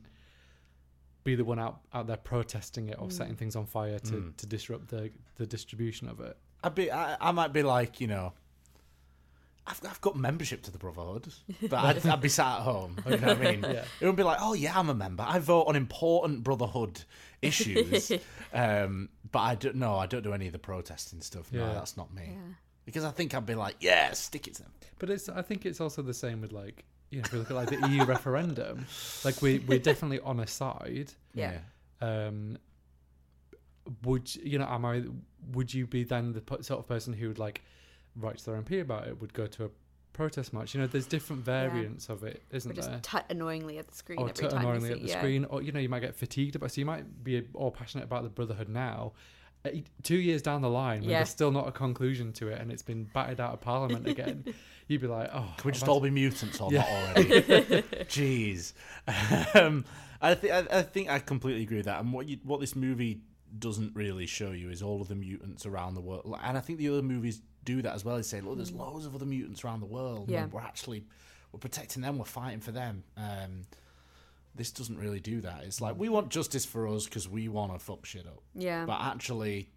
be the one out, out there protesting it or mm. setting things on fire to, mm. to disrupt the the distribution of it. I'd be, I, I might be like, you know, I've I've got membership to the Brotherhood, but I'd, I'd be sat at home. You know what I mean? Yeah. It would be like, oh yeah, I'm a member. I vote on important Brotherhood issues, um, but I don't. No, I don't do any of the protesting stuff. No, Yeah. that's not me. Yeah. Because I think I'd be like, yeah, stick it to them. But it's I think it's also the same with like, you know, if we look at like the E U referendum, like we we're definitely on a side. Yeah. Um, would you know? Am I? Would you be then the p- sort of person who would like write to their M P about it? Would go to a protest march? You know, there's different variants yeah. of it, isn't or just there? Tut annoyingly at the screen or every tut time annoyingly you at see, the yeah. screen, or you know, you might get fatigued about. So you might be all passionate about the Brotherhood now. Uh, Two years down the line, when yeah. there's still not a conclusion to it, and it's been batted out of Parliament again, you'd be like, "Oh, can we just I've all be mutants or yeah. not already?" Jeez. Um, I think I, I think I completely agree with that. And what you, what this movie doesn't really show you is all of the mutants around the world. And I think the other movies do that as well. They say, "Look, there's loads of other mutants around the world. Yeah. And we're actually we're protecting them. We're fighting for them." Um, this doesn't really do that. It's like we want justice for us because we want to fuck shit up. Yeah. But actually,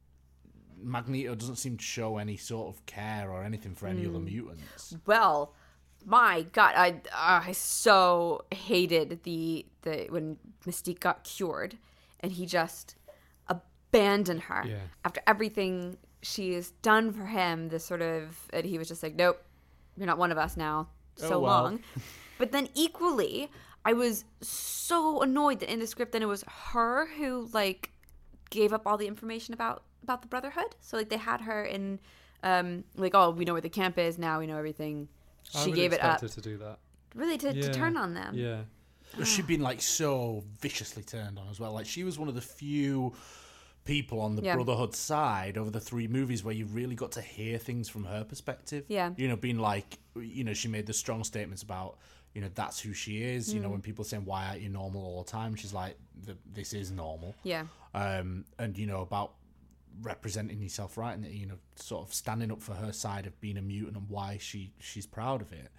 Magneto doesn't seem to show any sort of care or anything for any mm. other mutants. Well, my God, I I so hated the the when Mystique got cured, and he just abandoned her yeah. after everything she has done for him. This sort of, and he was just like, "Nope, you're not one of us now." So oh, well. long. But then equally, I was so annoyed that in the script, then it was her who like gave up all the information about about the Brotherhood. So like they had her in, um, like, oh, we know where the camp is now. We know everything. She I would gave it up. her to do that. Really, to, yeah. to turn on them. Yeah. She'd been like so viciously turned on as well. Like she was one of the few people on the yeah. Brotherhood side over the three movies where you really got to hear things from her perspective. Yeah. You know, being like, you know, she made the strong statements about, you know, that's who she is. Mm. You know, when people are saying, why aren't you normal all the time? She's like, this is normal. Yeah. Um, and, you know, about representing yourself right and, you know, sort of standing up for her side of being a mutant and why she, she's proud of it.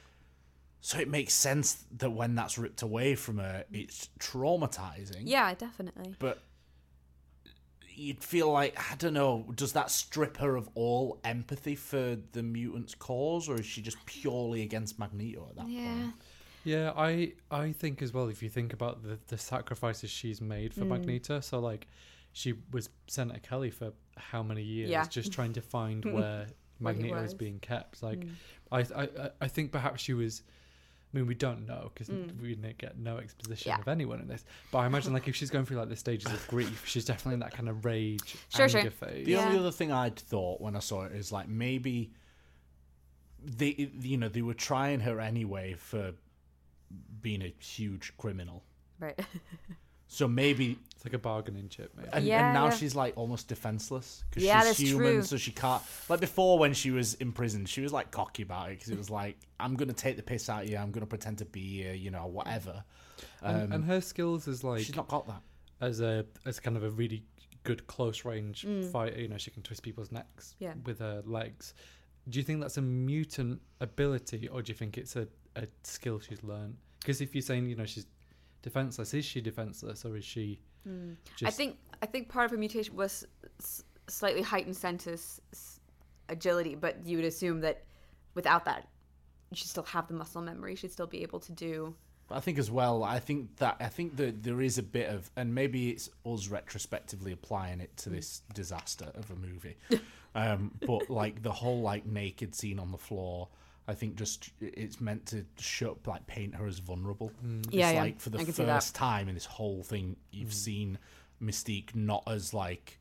So it makes sense that when that's ripped away from her, it's traumatizing. Yeah, definitely. But you'd feel like, I don't know, does that strip her of all empathy for the mutants' cause, or is she just purely against Magneto at that yeah. point? Yeah, I I think as well, if you think about the, the sacrifices she's made for mm. Magneto, so like she was Senator Kelly for how many years, yeah. just trying to find where Magneto is being kept. Like, mm. I, I I think perhaps she was I mean, we don't know because Mm. we n- get no exposition Yeah. of anyone in this. But I imagine, like, if she's going through like the stages of grief, she's definitely in that kind of rage, Sure, anger sure. phase. The Yeah. only other thing I'd thought when I saw it is like maybe they, you know, they were trying her anyway for being a huge criminal. Right. So maybe, It's like a bargaining chip, maybe. and, Yeah, and now yeah. she's like almost defenseless because Yeah, she's that's human, true. so she can't. Like before, when she was in prison, she was like cocky about it because it was like, "I'm gonna take the piss out of you. I'm gonna pretend to be you, you know, whatever." Um, and, and her skills as like she's not got that. as a as kind of a really good close range Mm. fighter. You know, she can twist people's necks Yeah. with her legs. Do you think that's a mutant ability, or do you think it's a, a skill she's learned? Because if you're saying, you know, she's defenseless, is she defenseless, or is she Mm. just? I think I think part of her mutation was s- slightly heightened senses s- agility, but you would assume that without that, you should still have the muscle memory. She'd still be able to do. But I think as well, I think that I think that there is a bit of, and maybe it's us retrospectively applying it to this disaster of a movie. um, but like the whole like naked scene on the floor, I think just it's meant to show like paint her as vulnerable. Mm. Yeah, it's yeah. like for the I can see that. first time in this whole thing, you've Mm. seen Mystique not as like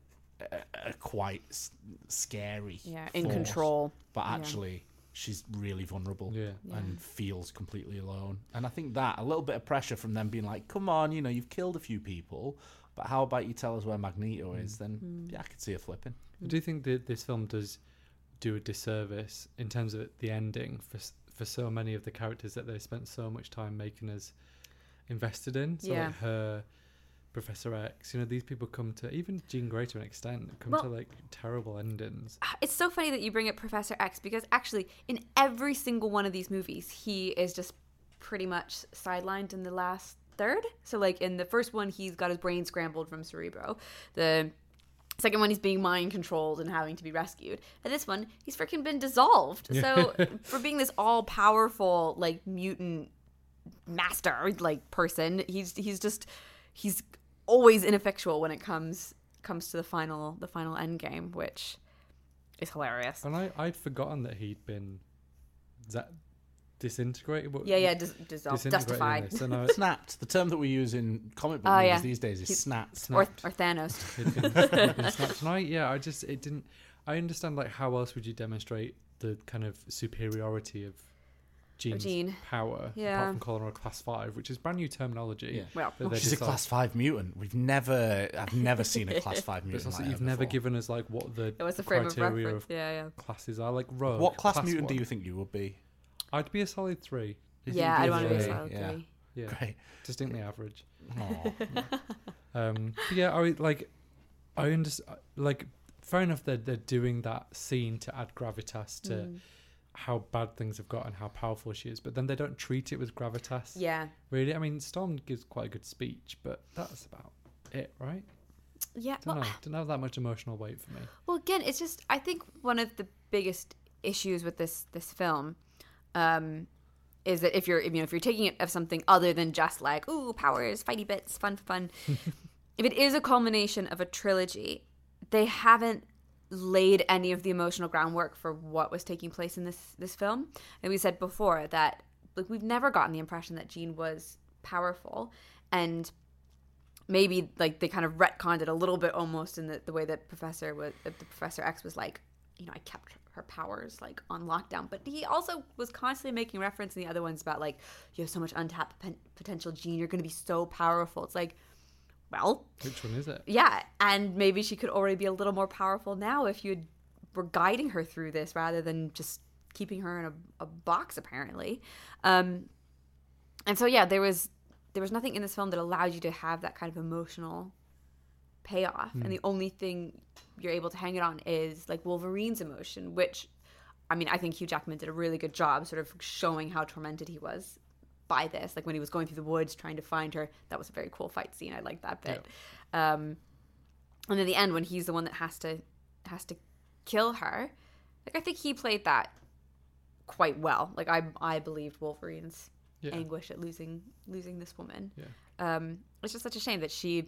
a, a quite s- scary, Yeah, in force, control. but Yeah. actually she's really vulnerable Yeah. Yeah. and feels completely alone. And I think that a little bit of pressure from them being like, come on, you know, you've killed a few people, but how about you tell us where Magneto is? Then Mm. yeah, I could see her flipping. I do think that this film does do a disservice in terms of the ending for s- for so many of the characters that they spent so much time making us invested in. So Yeah. like her, Professor X, you know, these people come to, even Jean Grey to an extent, come Well- to like terrible endings. It's so funny that you bring up Professor X because actually, in every single one of these movies, he is just pretty much sidelined in the last third. So, like in the first one, he's got his brain scrambled from Cerebro. The second one, he's being mind controlled and having to be rescued. And this one, he's freaking been dissolved. So, for being this all powerful, like mutant master, like person, he's he's just he's always ineffectual when it comes comes to the final the final end game, which is hilarious. And I, I'd forgotten that he'd been that disintegrated. What- Yeah, yeah, dis- dissolved, disintegrated in dustified, this. And I, Snapped. The term that we use in comic book Oh, movies yeah. these days is He- snapped. or, snapped. or Thanos. It'd been, it'd been snapped. And I, yeah, I just, it didn't, I understand, like, how else would you demonstrate the kind of superiority of Jean's Jean. power, Yeah. apart from calling her a class five, which is brand new terminology. Yeah. Well, that they She's a decide- class five mutant. We've never, I've never seen a class five But it's mutant. also, like you've her never before. given us, like, what the it was the frame of criteria reference. of Yeah, yeah. classes are. Like, rogue. What class, mutant one. do you think you would be? I'd be a solid three. You think Yeah, you'd I a want to be a three? solid Yeah. three. Yeah, Great. distinctly average. Aw. Um, but yeah, I would, like, I understand. Like, fair enough that they're doing that scene to add gravitas to Mm. how bad things have got and how powerful she is, but then they don't treat it with gravitas. Yeah. Really, I mean, Storm gives quite a good speech, but that's about it, right? Yeah. Don't Well, know. Didn't have that much emotional weight for me. well, again, it's just I think one of the biggest issues with this this film um, is that if you're you know if you're taking it of something other than just like ooh powers, fighty bits, fun fun, if it is a culmination of a trilogy, they haven't laid any of the emotional groundwork for what was taking place in this this film. And we said before that like we've never gotten the impression that Jean was powerful, and maybe like they kind of retconned it a little bit almost in the, the way that Professor was that the Professor X was like, you know, I kept her powers like on lockdown, but he also was constantly making reference in the other ones about like you have so much untapped pen- potential, Jean, you're going to be so powerful. It's like, well, Which one is it? yeah, and maybe she could already be a little more powerful now if you were guiding her through this rather than just keeping her in a, a box, apparently. Um, and so, yeah, there was there was nothing in this film that allowed you to have that kind of emotional payoff. Hmm. And the only thing you're able to hang it on is like Wolverine's emotion, which, I mean, I think Hugh Jackman did a really good job sort of showing how tormented he was by this. Like when he was going through the woods trying to find her, that was a very cool fight scene. I like that bit. Um, and in the end, when he's the one that has to has to kill her, like I think he played that quite well. Like I I believed Wolverine's Yeah. anguish at losing losing this woman. Yeah. Um, it's just such a shame that she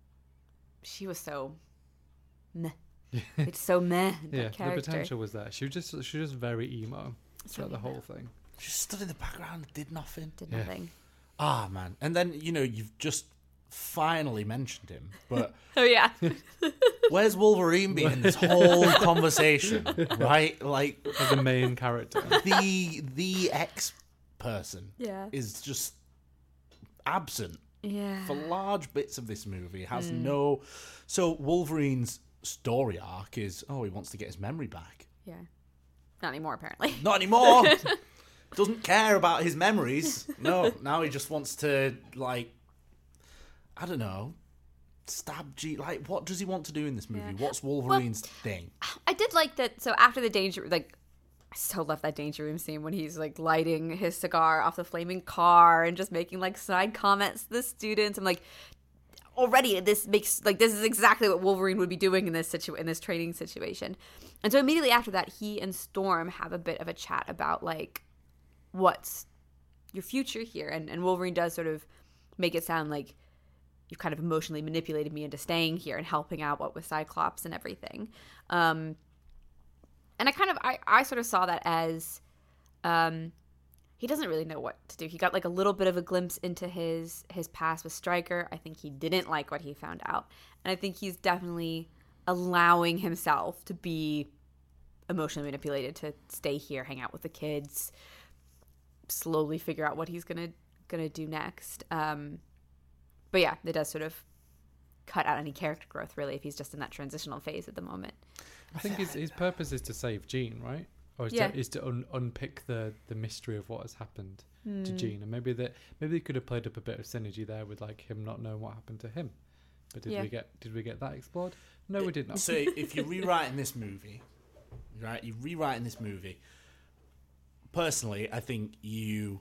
she was so meh. It's so meh. That Yeah, the character. potential was there. She was just she was just very emo So throughout the emo. whole thing. Just stood in the background, did nothing. Did Yeah. nothing. Ah, man. And then, you know, you've just finally mentioned him, but Oh yeah. where's Wolverine been in this whole conversation, right? Like, As a main character. the the X person Yeah. is just absent Yeah. for large bits of this movie. Has no... So Wolverine's story arc is, oh, he wants to get his memory back. Yeah. Not anymore, apparently. Not anymore. Doesn't care about his memories. No, now he just wants to, like, I don't know, stab G. Like, what does he want to do in this movie? Yeah. What's Wolverine's thing? I did like that. So after the danger, like, I so love that danger room scene when he's like lighting his cigar off the flaming car and just making like side comments to the students. I'm like, already this makes like this is exactly what Wolverine would be doing in this situ in this training situation. And so immediately after that, he and Storm have a bit of a chat about like what's your future here, and and Wolverine does sort of make it sound like you've kind of emotionally manipulated me into staying here and helping out what with Cyclops and everything. Um, and I kind of, I, I sort of saw that as um, he doesn't really know what to do. He got like a little bit of a glimpse into his, his past with Stryker. I think he didn't like what he found out. And I think he's definitely allowing himself to be emotionally manipulated to stay here, hang out with the kids, slowly figure out what he's going to, going to do next. Um, But yeah, it does sort of cut out any character growth, really, if he's just in that transitional phase at the moment. I think his, his purpose is to save Jean, right? Or is Yeah. to, is to un, unpick the, the mystery of what has happened Hmm. to Jean. And maybe that maybe they could have played up a bit of synergy there with like him not knowing what happened to him. But did Yeah. we get did we get that explored? No, we did not. So if you're rewriting this movie, right, you're rewriting this movie, personally, I think you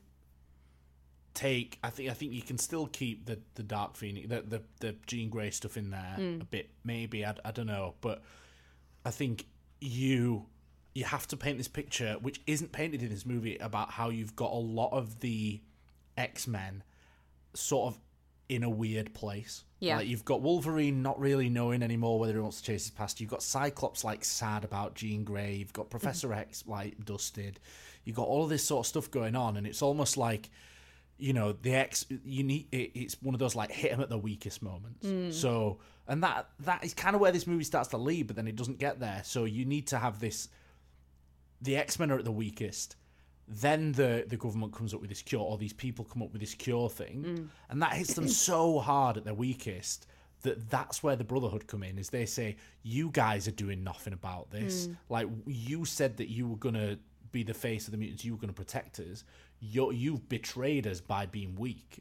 take, I think I think you can still keep the, the Dark Phoenix, the, the, the Jean Grey stuff in there a bit, maybe, I, I don't know, but I think you you have to paint this picture, which isn't painted in this movie, about how you've got a lot of the X-Men sort of in a weird place. Yeah. Like, you've got Wolverine not really knowing anymore whether he wants to chase his past. You've got Cyclops, like, sad about Jean Grey. You've got Professor X, like, dusted. You've got all of this sort of stuff going on, and it's almost like, you know, the X, you need, it, it's one of those, like, hit him at the weakest moments. So, and that that is kind of where this movie starts to lead, but then it doesn't get there. So you need to have this, the X-Men are at the weakest, then the, the government comes up with this cure, or these people come up with this cure thing, and that hits them so hard at their weakest that that's where the Brotherhood come in, is they say, you guys are doing nothing about this. Like, you said that you were going to be the face of the mutants, you were going to protect us. You're, you've betrayed us by being weak.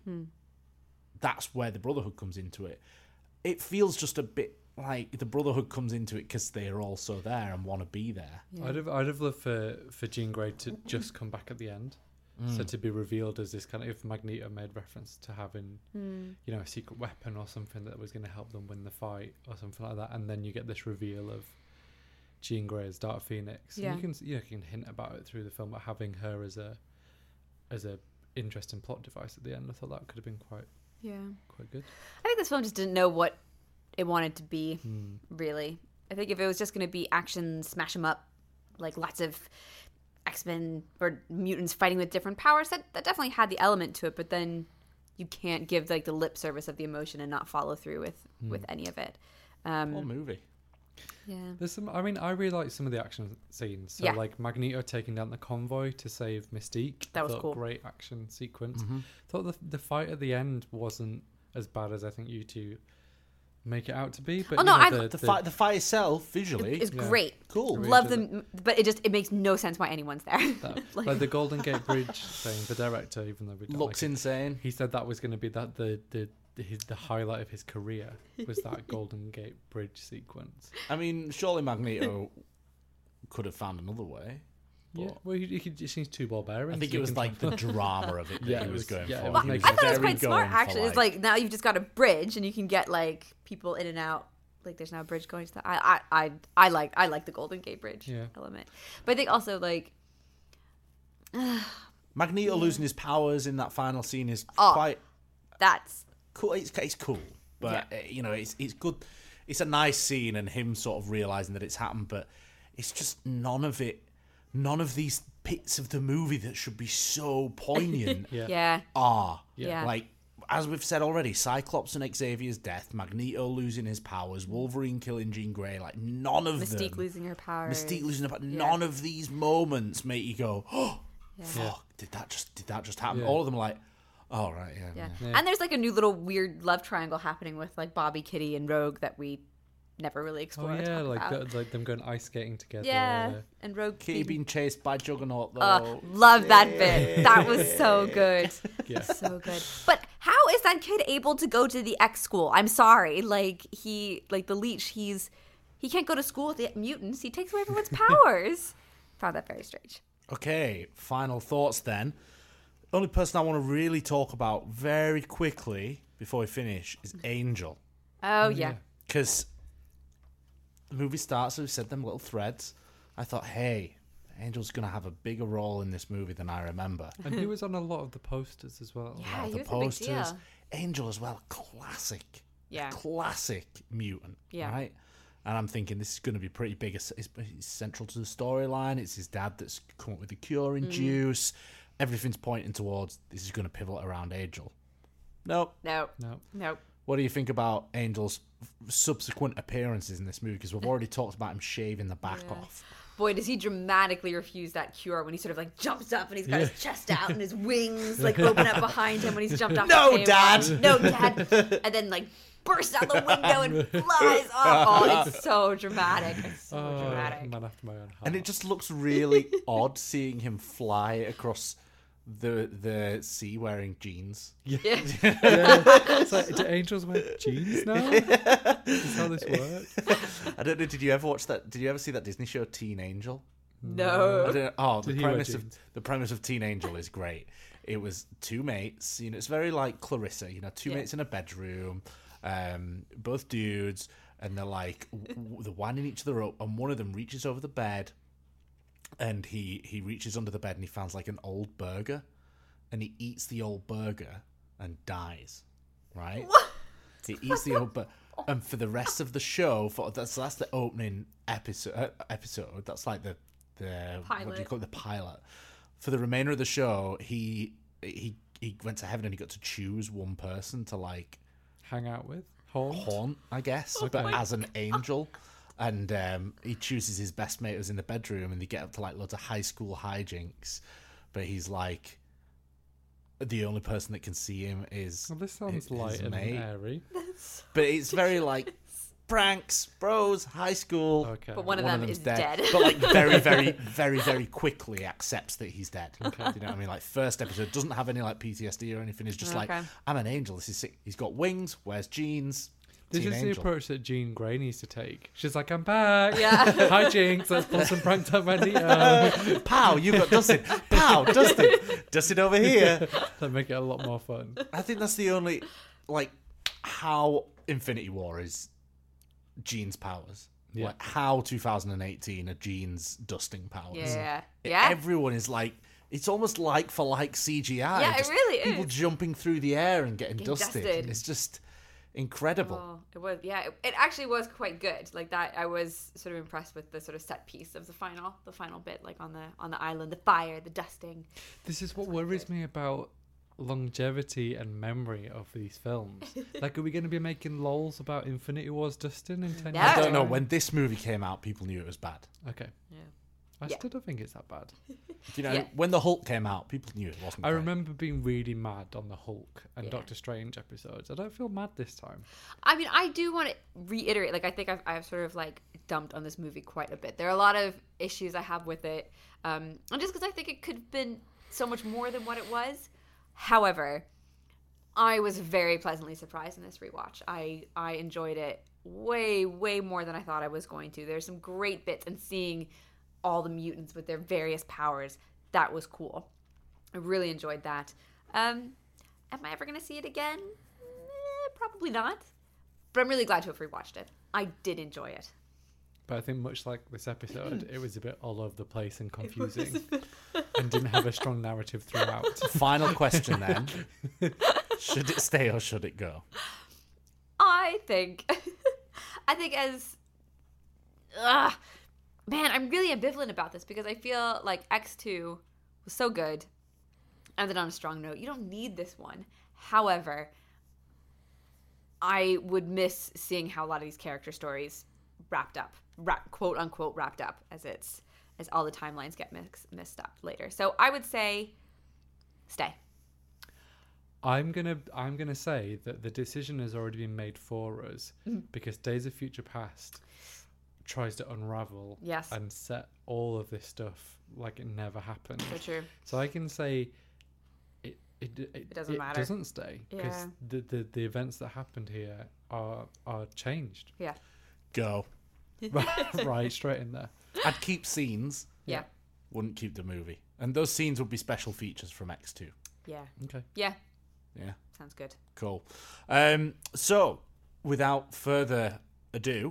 That's where the Brotherhood comes into it. It feels just a bit like the Brotherhood comes into it because they're also there and want to be there. I'd have I'd have loved for, for Jean Grey to just come back at the end. So to be revealed as this kind of, if Magneto made reference to having, you know, a secret weapon or something that was going to help them win the fight or something like that, and then you get this reveal of Jean Grey as Dark Phoenix. Yeah. And you can you, know, you can hint about it through the film, but having her as a as a interesting plot device at the end, I thought that could have been quite Yeah. quite good. I think this film just didn't know what it wanted to be, really. I think if it was just going to be action, smash 'em up, like lots of X-Men or mutants fighting with different powers, that, that definitely had the element to it, but then you can't give like the lip service of the emotion and not follow through with, with any of it. Um, Whole movie. yeah. There's some. I mean, I really like some of the action scenes. So Yeah. like Magneto taking down the convoy to save Mystique. That was Thought cool. Great action sequence. Thought the the fight at the end wasn't as bad as I think you two make it out to be. But Oh, you no, know, I- the, The, the- fight, the fight itself, visually, It's Yeah. great. cool. Really Love enjoyed them, but it just it makes no sense why anyone's there. that- like, like the Golden Gate Bridge thing. The director, even though we don't Looks like it, insane. he said that was going to be that the the. The, his, the highlight of his career was that Golden Gate Bridge sequence. I mean, surely Magneto could have found another way. Yeah, But well, he, he could- just needs two ball bearings. I think he it was can like the transfer- drama of it that Yeah, he it was was- going yeah, it for. was He making was I thought it was very quite smart, going for, actually. It's like now you've just got a bridge, and you can get like people in and out. Like there's now a bridge going to the. I I I, I like I like the Golden Gate Bridge Yeah. element, but I think also like Magneto losing his powers in that final scene is Oh. quite that's cool. It's, it's cool, but uh, you know, it's it's good. It's a nice scene, and him sort of realizing that it's happened, but it's just none of it. None of these bits of the movie that should be so poignant Yeah. Yeah. are. Yeah. Like, as we've said already, Cyclops and Xavier's death, Magneto losing his powers, Wolverine killing Jean Grey, like, none of them. Mystique losing her powers. Mystique losing her powers. Yeah. None of these moments make you go, oh, Yeah. fuck, did that just did that just happen? Yeah. All of them are like, oh, right, yeah. Yeah. yeah. Yeah. And there's like a new little weird love triangle happening with like Bobby, Kitty, and Rogue that we never really Oh explored. or yeah, talked like about. the, like them going ice skating together. Yeah, and Rogue. Kitty being- being chased by Juggernaut, though. Uh, love that bit. That was so good. Yeah. So good. But how is that kid able to go to the X school? I'm sorry. Like he like the leech, he's he can't go to school with the mutants. He takes away everyone's powers. Found that very strange. Okay, final thoughts then. The only person I want to really talk about very quickly before we finish is Angel. Oh yeah. Because the movie starts, as we said, them little threads. I thought, hey, Angel's going to have a bigger role in this movie than I remember. And he was on a lot of the posters as well. Yeah, All he the was a big posters. deal. Angel as well, classic. Yeah. Classic mutant. Yeah. Right? And I'm thinking this is going to be pretty big. It's, it's central to the storyline. It's his dad that's come up with the cure in Mm. juice. Everything's pointing towards this is going to pivot around Angel. Nope. No. No. No. What do you think about Angel's f- subsequent appearances in this movie? Because we've already talked about him shaving the back Yeah. off. Boy, does he dramatically refuse that cure when he sort of like jumps up and he's got his chest out and his wings like open up behind him when he's jumped off No, the table. Dad! No, Dad! And then like bursts out the window and flies off. Oh, it's so dramatic. It's so Oh, dramatic. man after my own heart. And it just looks really odd seeing him fly across the the sea wearing jeans. Yeah. Yeah. It's like, do angels wear jeans now? Is how this works? I don't know. Did you ever watch that? Did you ever see that Disney show Teen Angel? I No. don't know. Oh, the Did he wear premise of jeans? the premise of Teen Angel is great. It was two mates. You know, it's very like Clarissa. You know, two Yeah. mates in a bedroom, um, both dudes, and they're like w- w- they're winding each other up, and one of them reaches over the bed, and he he reaches under the bed and he finds like an old burger, and he eats the old burger and dies. Right? What? He eats the old burger. And for the rest of the show, for that's that's the opening episode. Uh, episode that's like the the what do you Pilot. call it? The pilot. For the remainder of the show, he he he went to heaven and he got to choose one person to like Hang out with? Haunt? haunt, I guess, Oh but as an angel. And um, he chooses his best mate who's in the bedroom, and they get up to like loads of high school hijinks. But he's like, the only person that can see him is Well, this sounds his light and mate. airy. But it's very like pranks, bros, high school. Okay. But one of them them's is dead. But like very, very, very, very quickly accepts that he's dead. Do you know what I mean? Like first episode doesn't have any like P T S D or anything. He's just like, Okay. I'm an angel. This is sick. He's got wings, wears jeans. This teen is the angel. approach that Jean Grey needs to take. She's like, I'm back. Yeah. Hi, Jinx. Let's pull some pranks on Magneto. Pow, you got Dustin. Pow, Dustin. Dustin over here. That make it a lot more fun. I think that's the only like how Infinity War is Jean's powers. Yeah. Like how two thousand eighteen are Jean's dusting powers. Yeah. Yeah. Everyone is like, it's almost like for like C G I. Yeah, it Just really people is. jumping through the air and getting, Getting dusted. dusted. It's just incredible. Oh, it was, yeah. It, it actually was quite good. Like that, I was sort of impressed with the sort of set piece of the final, the final bit, like on the on the island, the fire, the dusting. This is what worries me about longevity and memory of these films. Like, are we going to be making lols about Infinity Wars dusting in ten No. years? I don't know. time? When this movie came out, people knew it was bad. Okay. Yeah. I Yeah. still don't think it's that bad. You know, Yeah. when the Hulk came out, people knew it wasn't. I great. remember being really mad on the Hulk and Yeah. Doctor Strange episodes. I don't feel mad this time. I mean, I do want to reiterate, like, I think I've, I've sort of, like, dumped on this movie quite a bit. There are a lot of issues I have with it, um, and just because I think it could have been so much more than what it was. However, I was very pleasantly surprised in this rewatch. I, I enjoyed it way, way more than I thought I was going to. There's some great bits, and seeing all the mutants with their various powers, that was cool. I really enjoyed that. Um, am I ever going to see it again? Eh, probably not. But I'm really glad to have rewatched it. I did enjoy it. But I think much like this episode, it was a bit all over the place and confusing and didn't have a strong narrative throughout. Final question then: should it stay or should it go? I think, I think as, ugh, man, I'm really ambivalent about this because I feel like X two was so good. Ended on a strong note. You don't need this one. However, I would miss seeing how a lot of these character stories wrapped up, wrap, quote unquote wrapped up, as it's as all the timelines get mix, mixed up later. So I would say stay. I'm gonna I'm gonna say that the decision has already been made for us Mm-hmm. because Days of Future Past tries to unravel Yes. and set all of this stuff like it never happened. So true. So I can say it it it, it doesn't matter. doesn't stay because Yeah. the, the the events that happened here are are changed. Yeah. Go. Right, straight in there. I'd keep scenes, Yeah. wouldn't keep the movie. And those scenes would be special features from X two. Yeah. Okay. Yeah. Yeah, Sounds good. cool. Um, so, without further ado,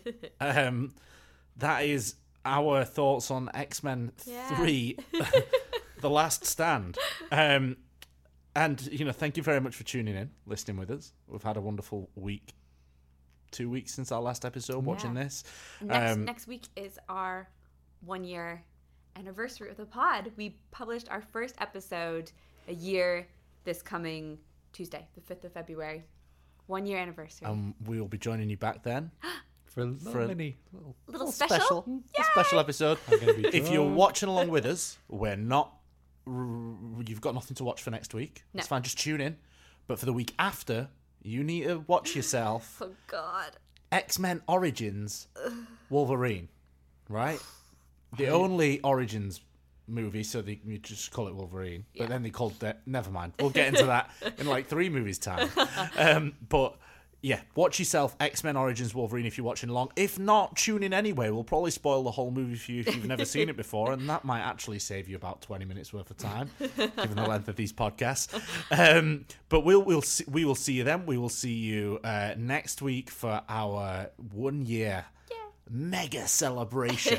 um, that is our thoughts on X-Men Yeah. three, The Last Stand. Um, and, you know, thank you very much for tuning in, listening with us. We've had a wonderful week, two weeks since our last episode, watching this. Next Um, next week is our one year anniversary of the pod. We published our first episode a year this coming Tuesday, the fifth of February. One year anniversary. Um, we will be joining you back then. For a little For a- mini little, Little special? a special episode. I'm gonna be If you're drunk. watching along with us, we're not. r- You've got nothing to watch for next week. No. It's fine. Just tune in. But for the week after, you need to watch yourself Oh God. X-Men Origins Wolverine, right? The only Origins movie, so they you just call it Wolverine. But Yeah. then they called that. Never mind. We'll get into that in like three movies time. Um, but yeah, watch yourself X-Men Origins Wolverine if you're watching along. If not, tune in anyway. We'll probably spoil the whole movie for you if you've never seen it before, and that might actually save you about twenty minutes worth of time, given the length of these podcasts. Um, but we'll we'll see, we will see you then. We will see you uh, next week for our one year mega celebration.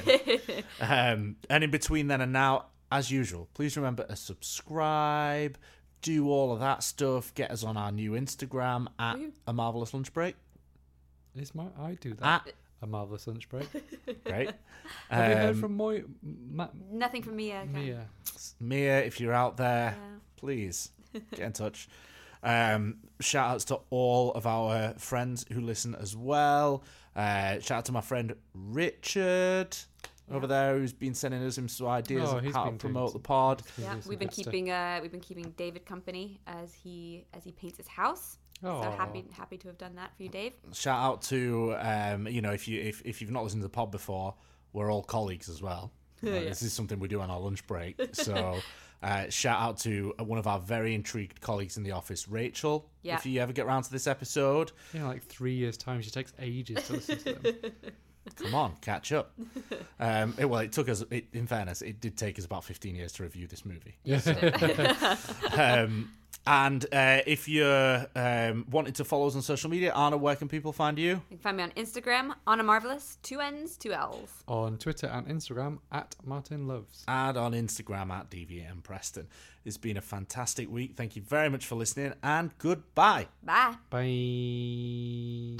um, and in between then and now, as usual, please remember to subscribe. Do all of that stuff. Get us on our new Instagram at A Marvelous Lunch Break. Is my I do that? At A marvelous lunch break. great. Have you heard Um, from Moy, Ma, Nothing from me yet. Mia? Mia, if you're out there, Yeah. please get in touch. Um, shout outs to all of our friends who listen as well. Uh, shout out to my friend Richard over there, who's been sending us some ideas Oh, of he's how to been doing promote the some- pod. He's Yeah, doing some we've been good stuff. keeping uh we've been keeping David company as he as he paints his house. So Aw. happy happy to have done that for you, Dave. Shout out to um, you know, if you if, if you've not listened to the pod before, we're all colleagues as well. Uh, Yeah. This is something we do on our lunch break. So uh, shout out to one of our very intrigued colleagues in the office, Rachel. Yeah. If you ever get around to this episode, Yeah, like three years time. She takes ages to listen to them. come on, catch up. Um, it, well, it took us. It, in fairness, it did take us about fifteen years to review this movie. um, and uh, if you're um, wanting to follow us on social media, Anna, where can people find you? You can find me on Instagram, Anna Marvelous, two N's, two L's. On Twitter and Instagram at Martin Loves. And on Instagram at D V M Preston. It's been a fantastic week. Thank you very much for listening, and goodbye. Bye. Bye.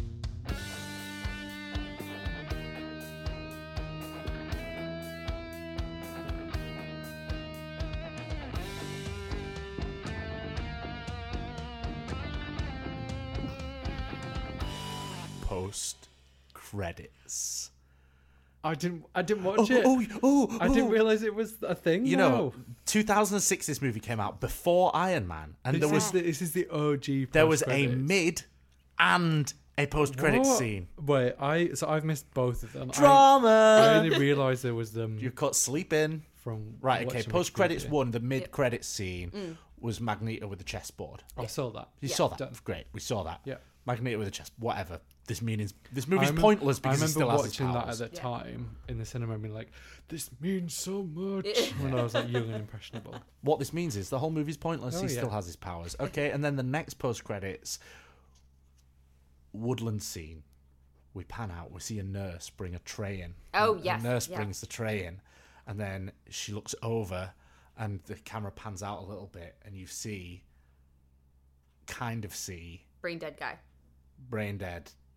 Post credits. I didn't. I didn't watch it. oh, oh, I didn't oh. realize it was a thing. You now. know, two thousand six. This movie came out before Iron Man, and this there was is the, this is the O G. there was a post-credits. mid and a post credit What? scene. Wait, I so I've missed both of them. I, Drama. I only realised there was them You cut sleep in. from Right. Okay. watching Post credits Wikipedia. one. The mid credit scene was Magneto with the chessboard. I saw that. You Yeah. saw that. Done. Great. We saw that. Yeah. Magneto with a chest. Whatever. This means this I movie's remem- pointless I because he remember still has his watching that powers. at the Yeah. time in the cinema and being like, "This means so much." when I was like young and impressionable. What this means is the whole movie's pointless. Oh, he yeah. still has his powers. Okay, and then the next post credits woodland scene. We pan out. We see a nurse bring a tray in. Oh, And yes, The nurse yeah. brings the tray in, and then she looks over, and the camera pans out a little bit, and you see, kind of see, Brain dead guy. brain dead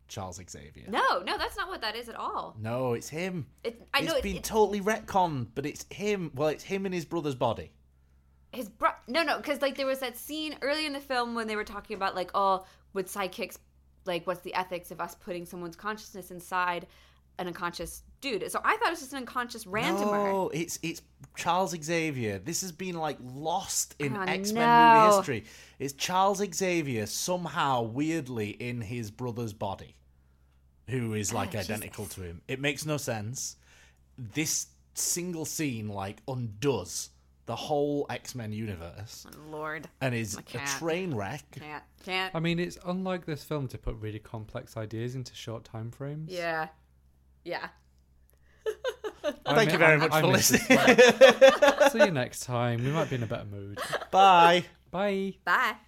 Charles Xavier. No, no, that's not what that is at all. No, it's him. It, I It's know been it, totally retconned, but it's him. Well, it's him in his brother's body. his bro. No, no, because like there was that scene early in the film when they were talking about like, oh, with sidekicks, like what's the ethics of us putting someone's consciousness inside an unconscious dude? So I thought it was just an unconscious randomer. No, it's it's Charles Xavier. This has been like lost in Oh, X-Men no. movie history. It's Charles Xavier somehow weirdly in his brother's body, who is like Oh, identical Jesus. to him. It makes no sense. This single scene like undoes the whole X-Men universe Oh, Lord, and is I a can't. train wreck. can't, can't. I mean, it's unlike this film to put really complex ideas into short time frames. Yeah, yeah. I Thank mi- you very I- much I for miss this listening. film. See you next time. We might be in a better mood. Bye. Bye. Bye.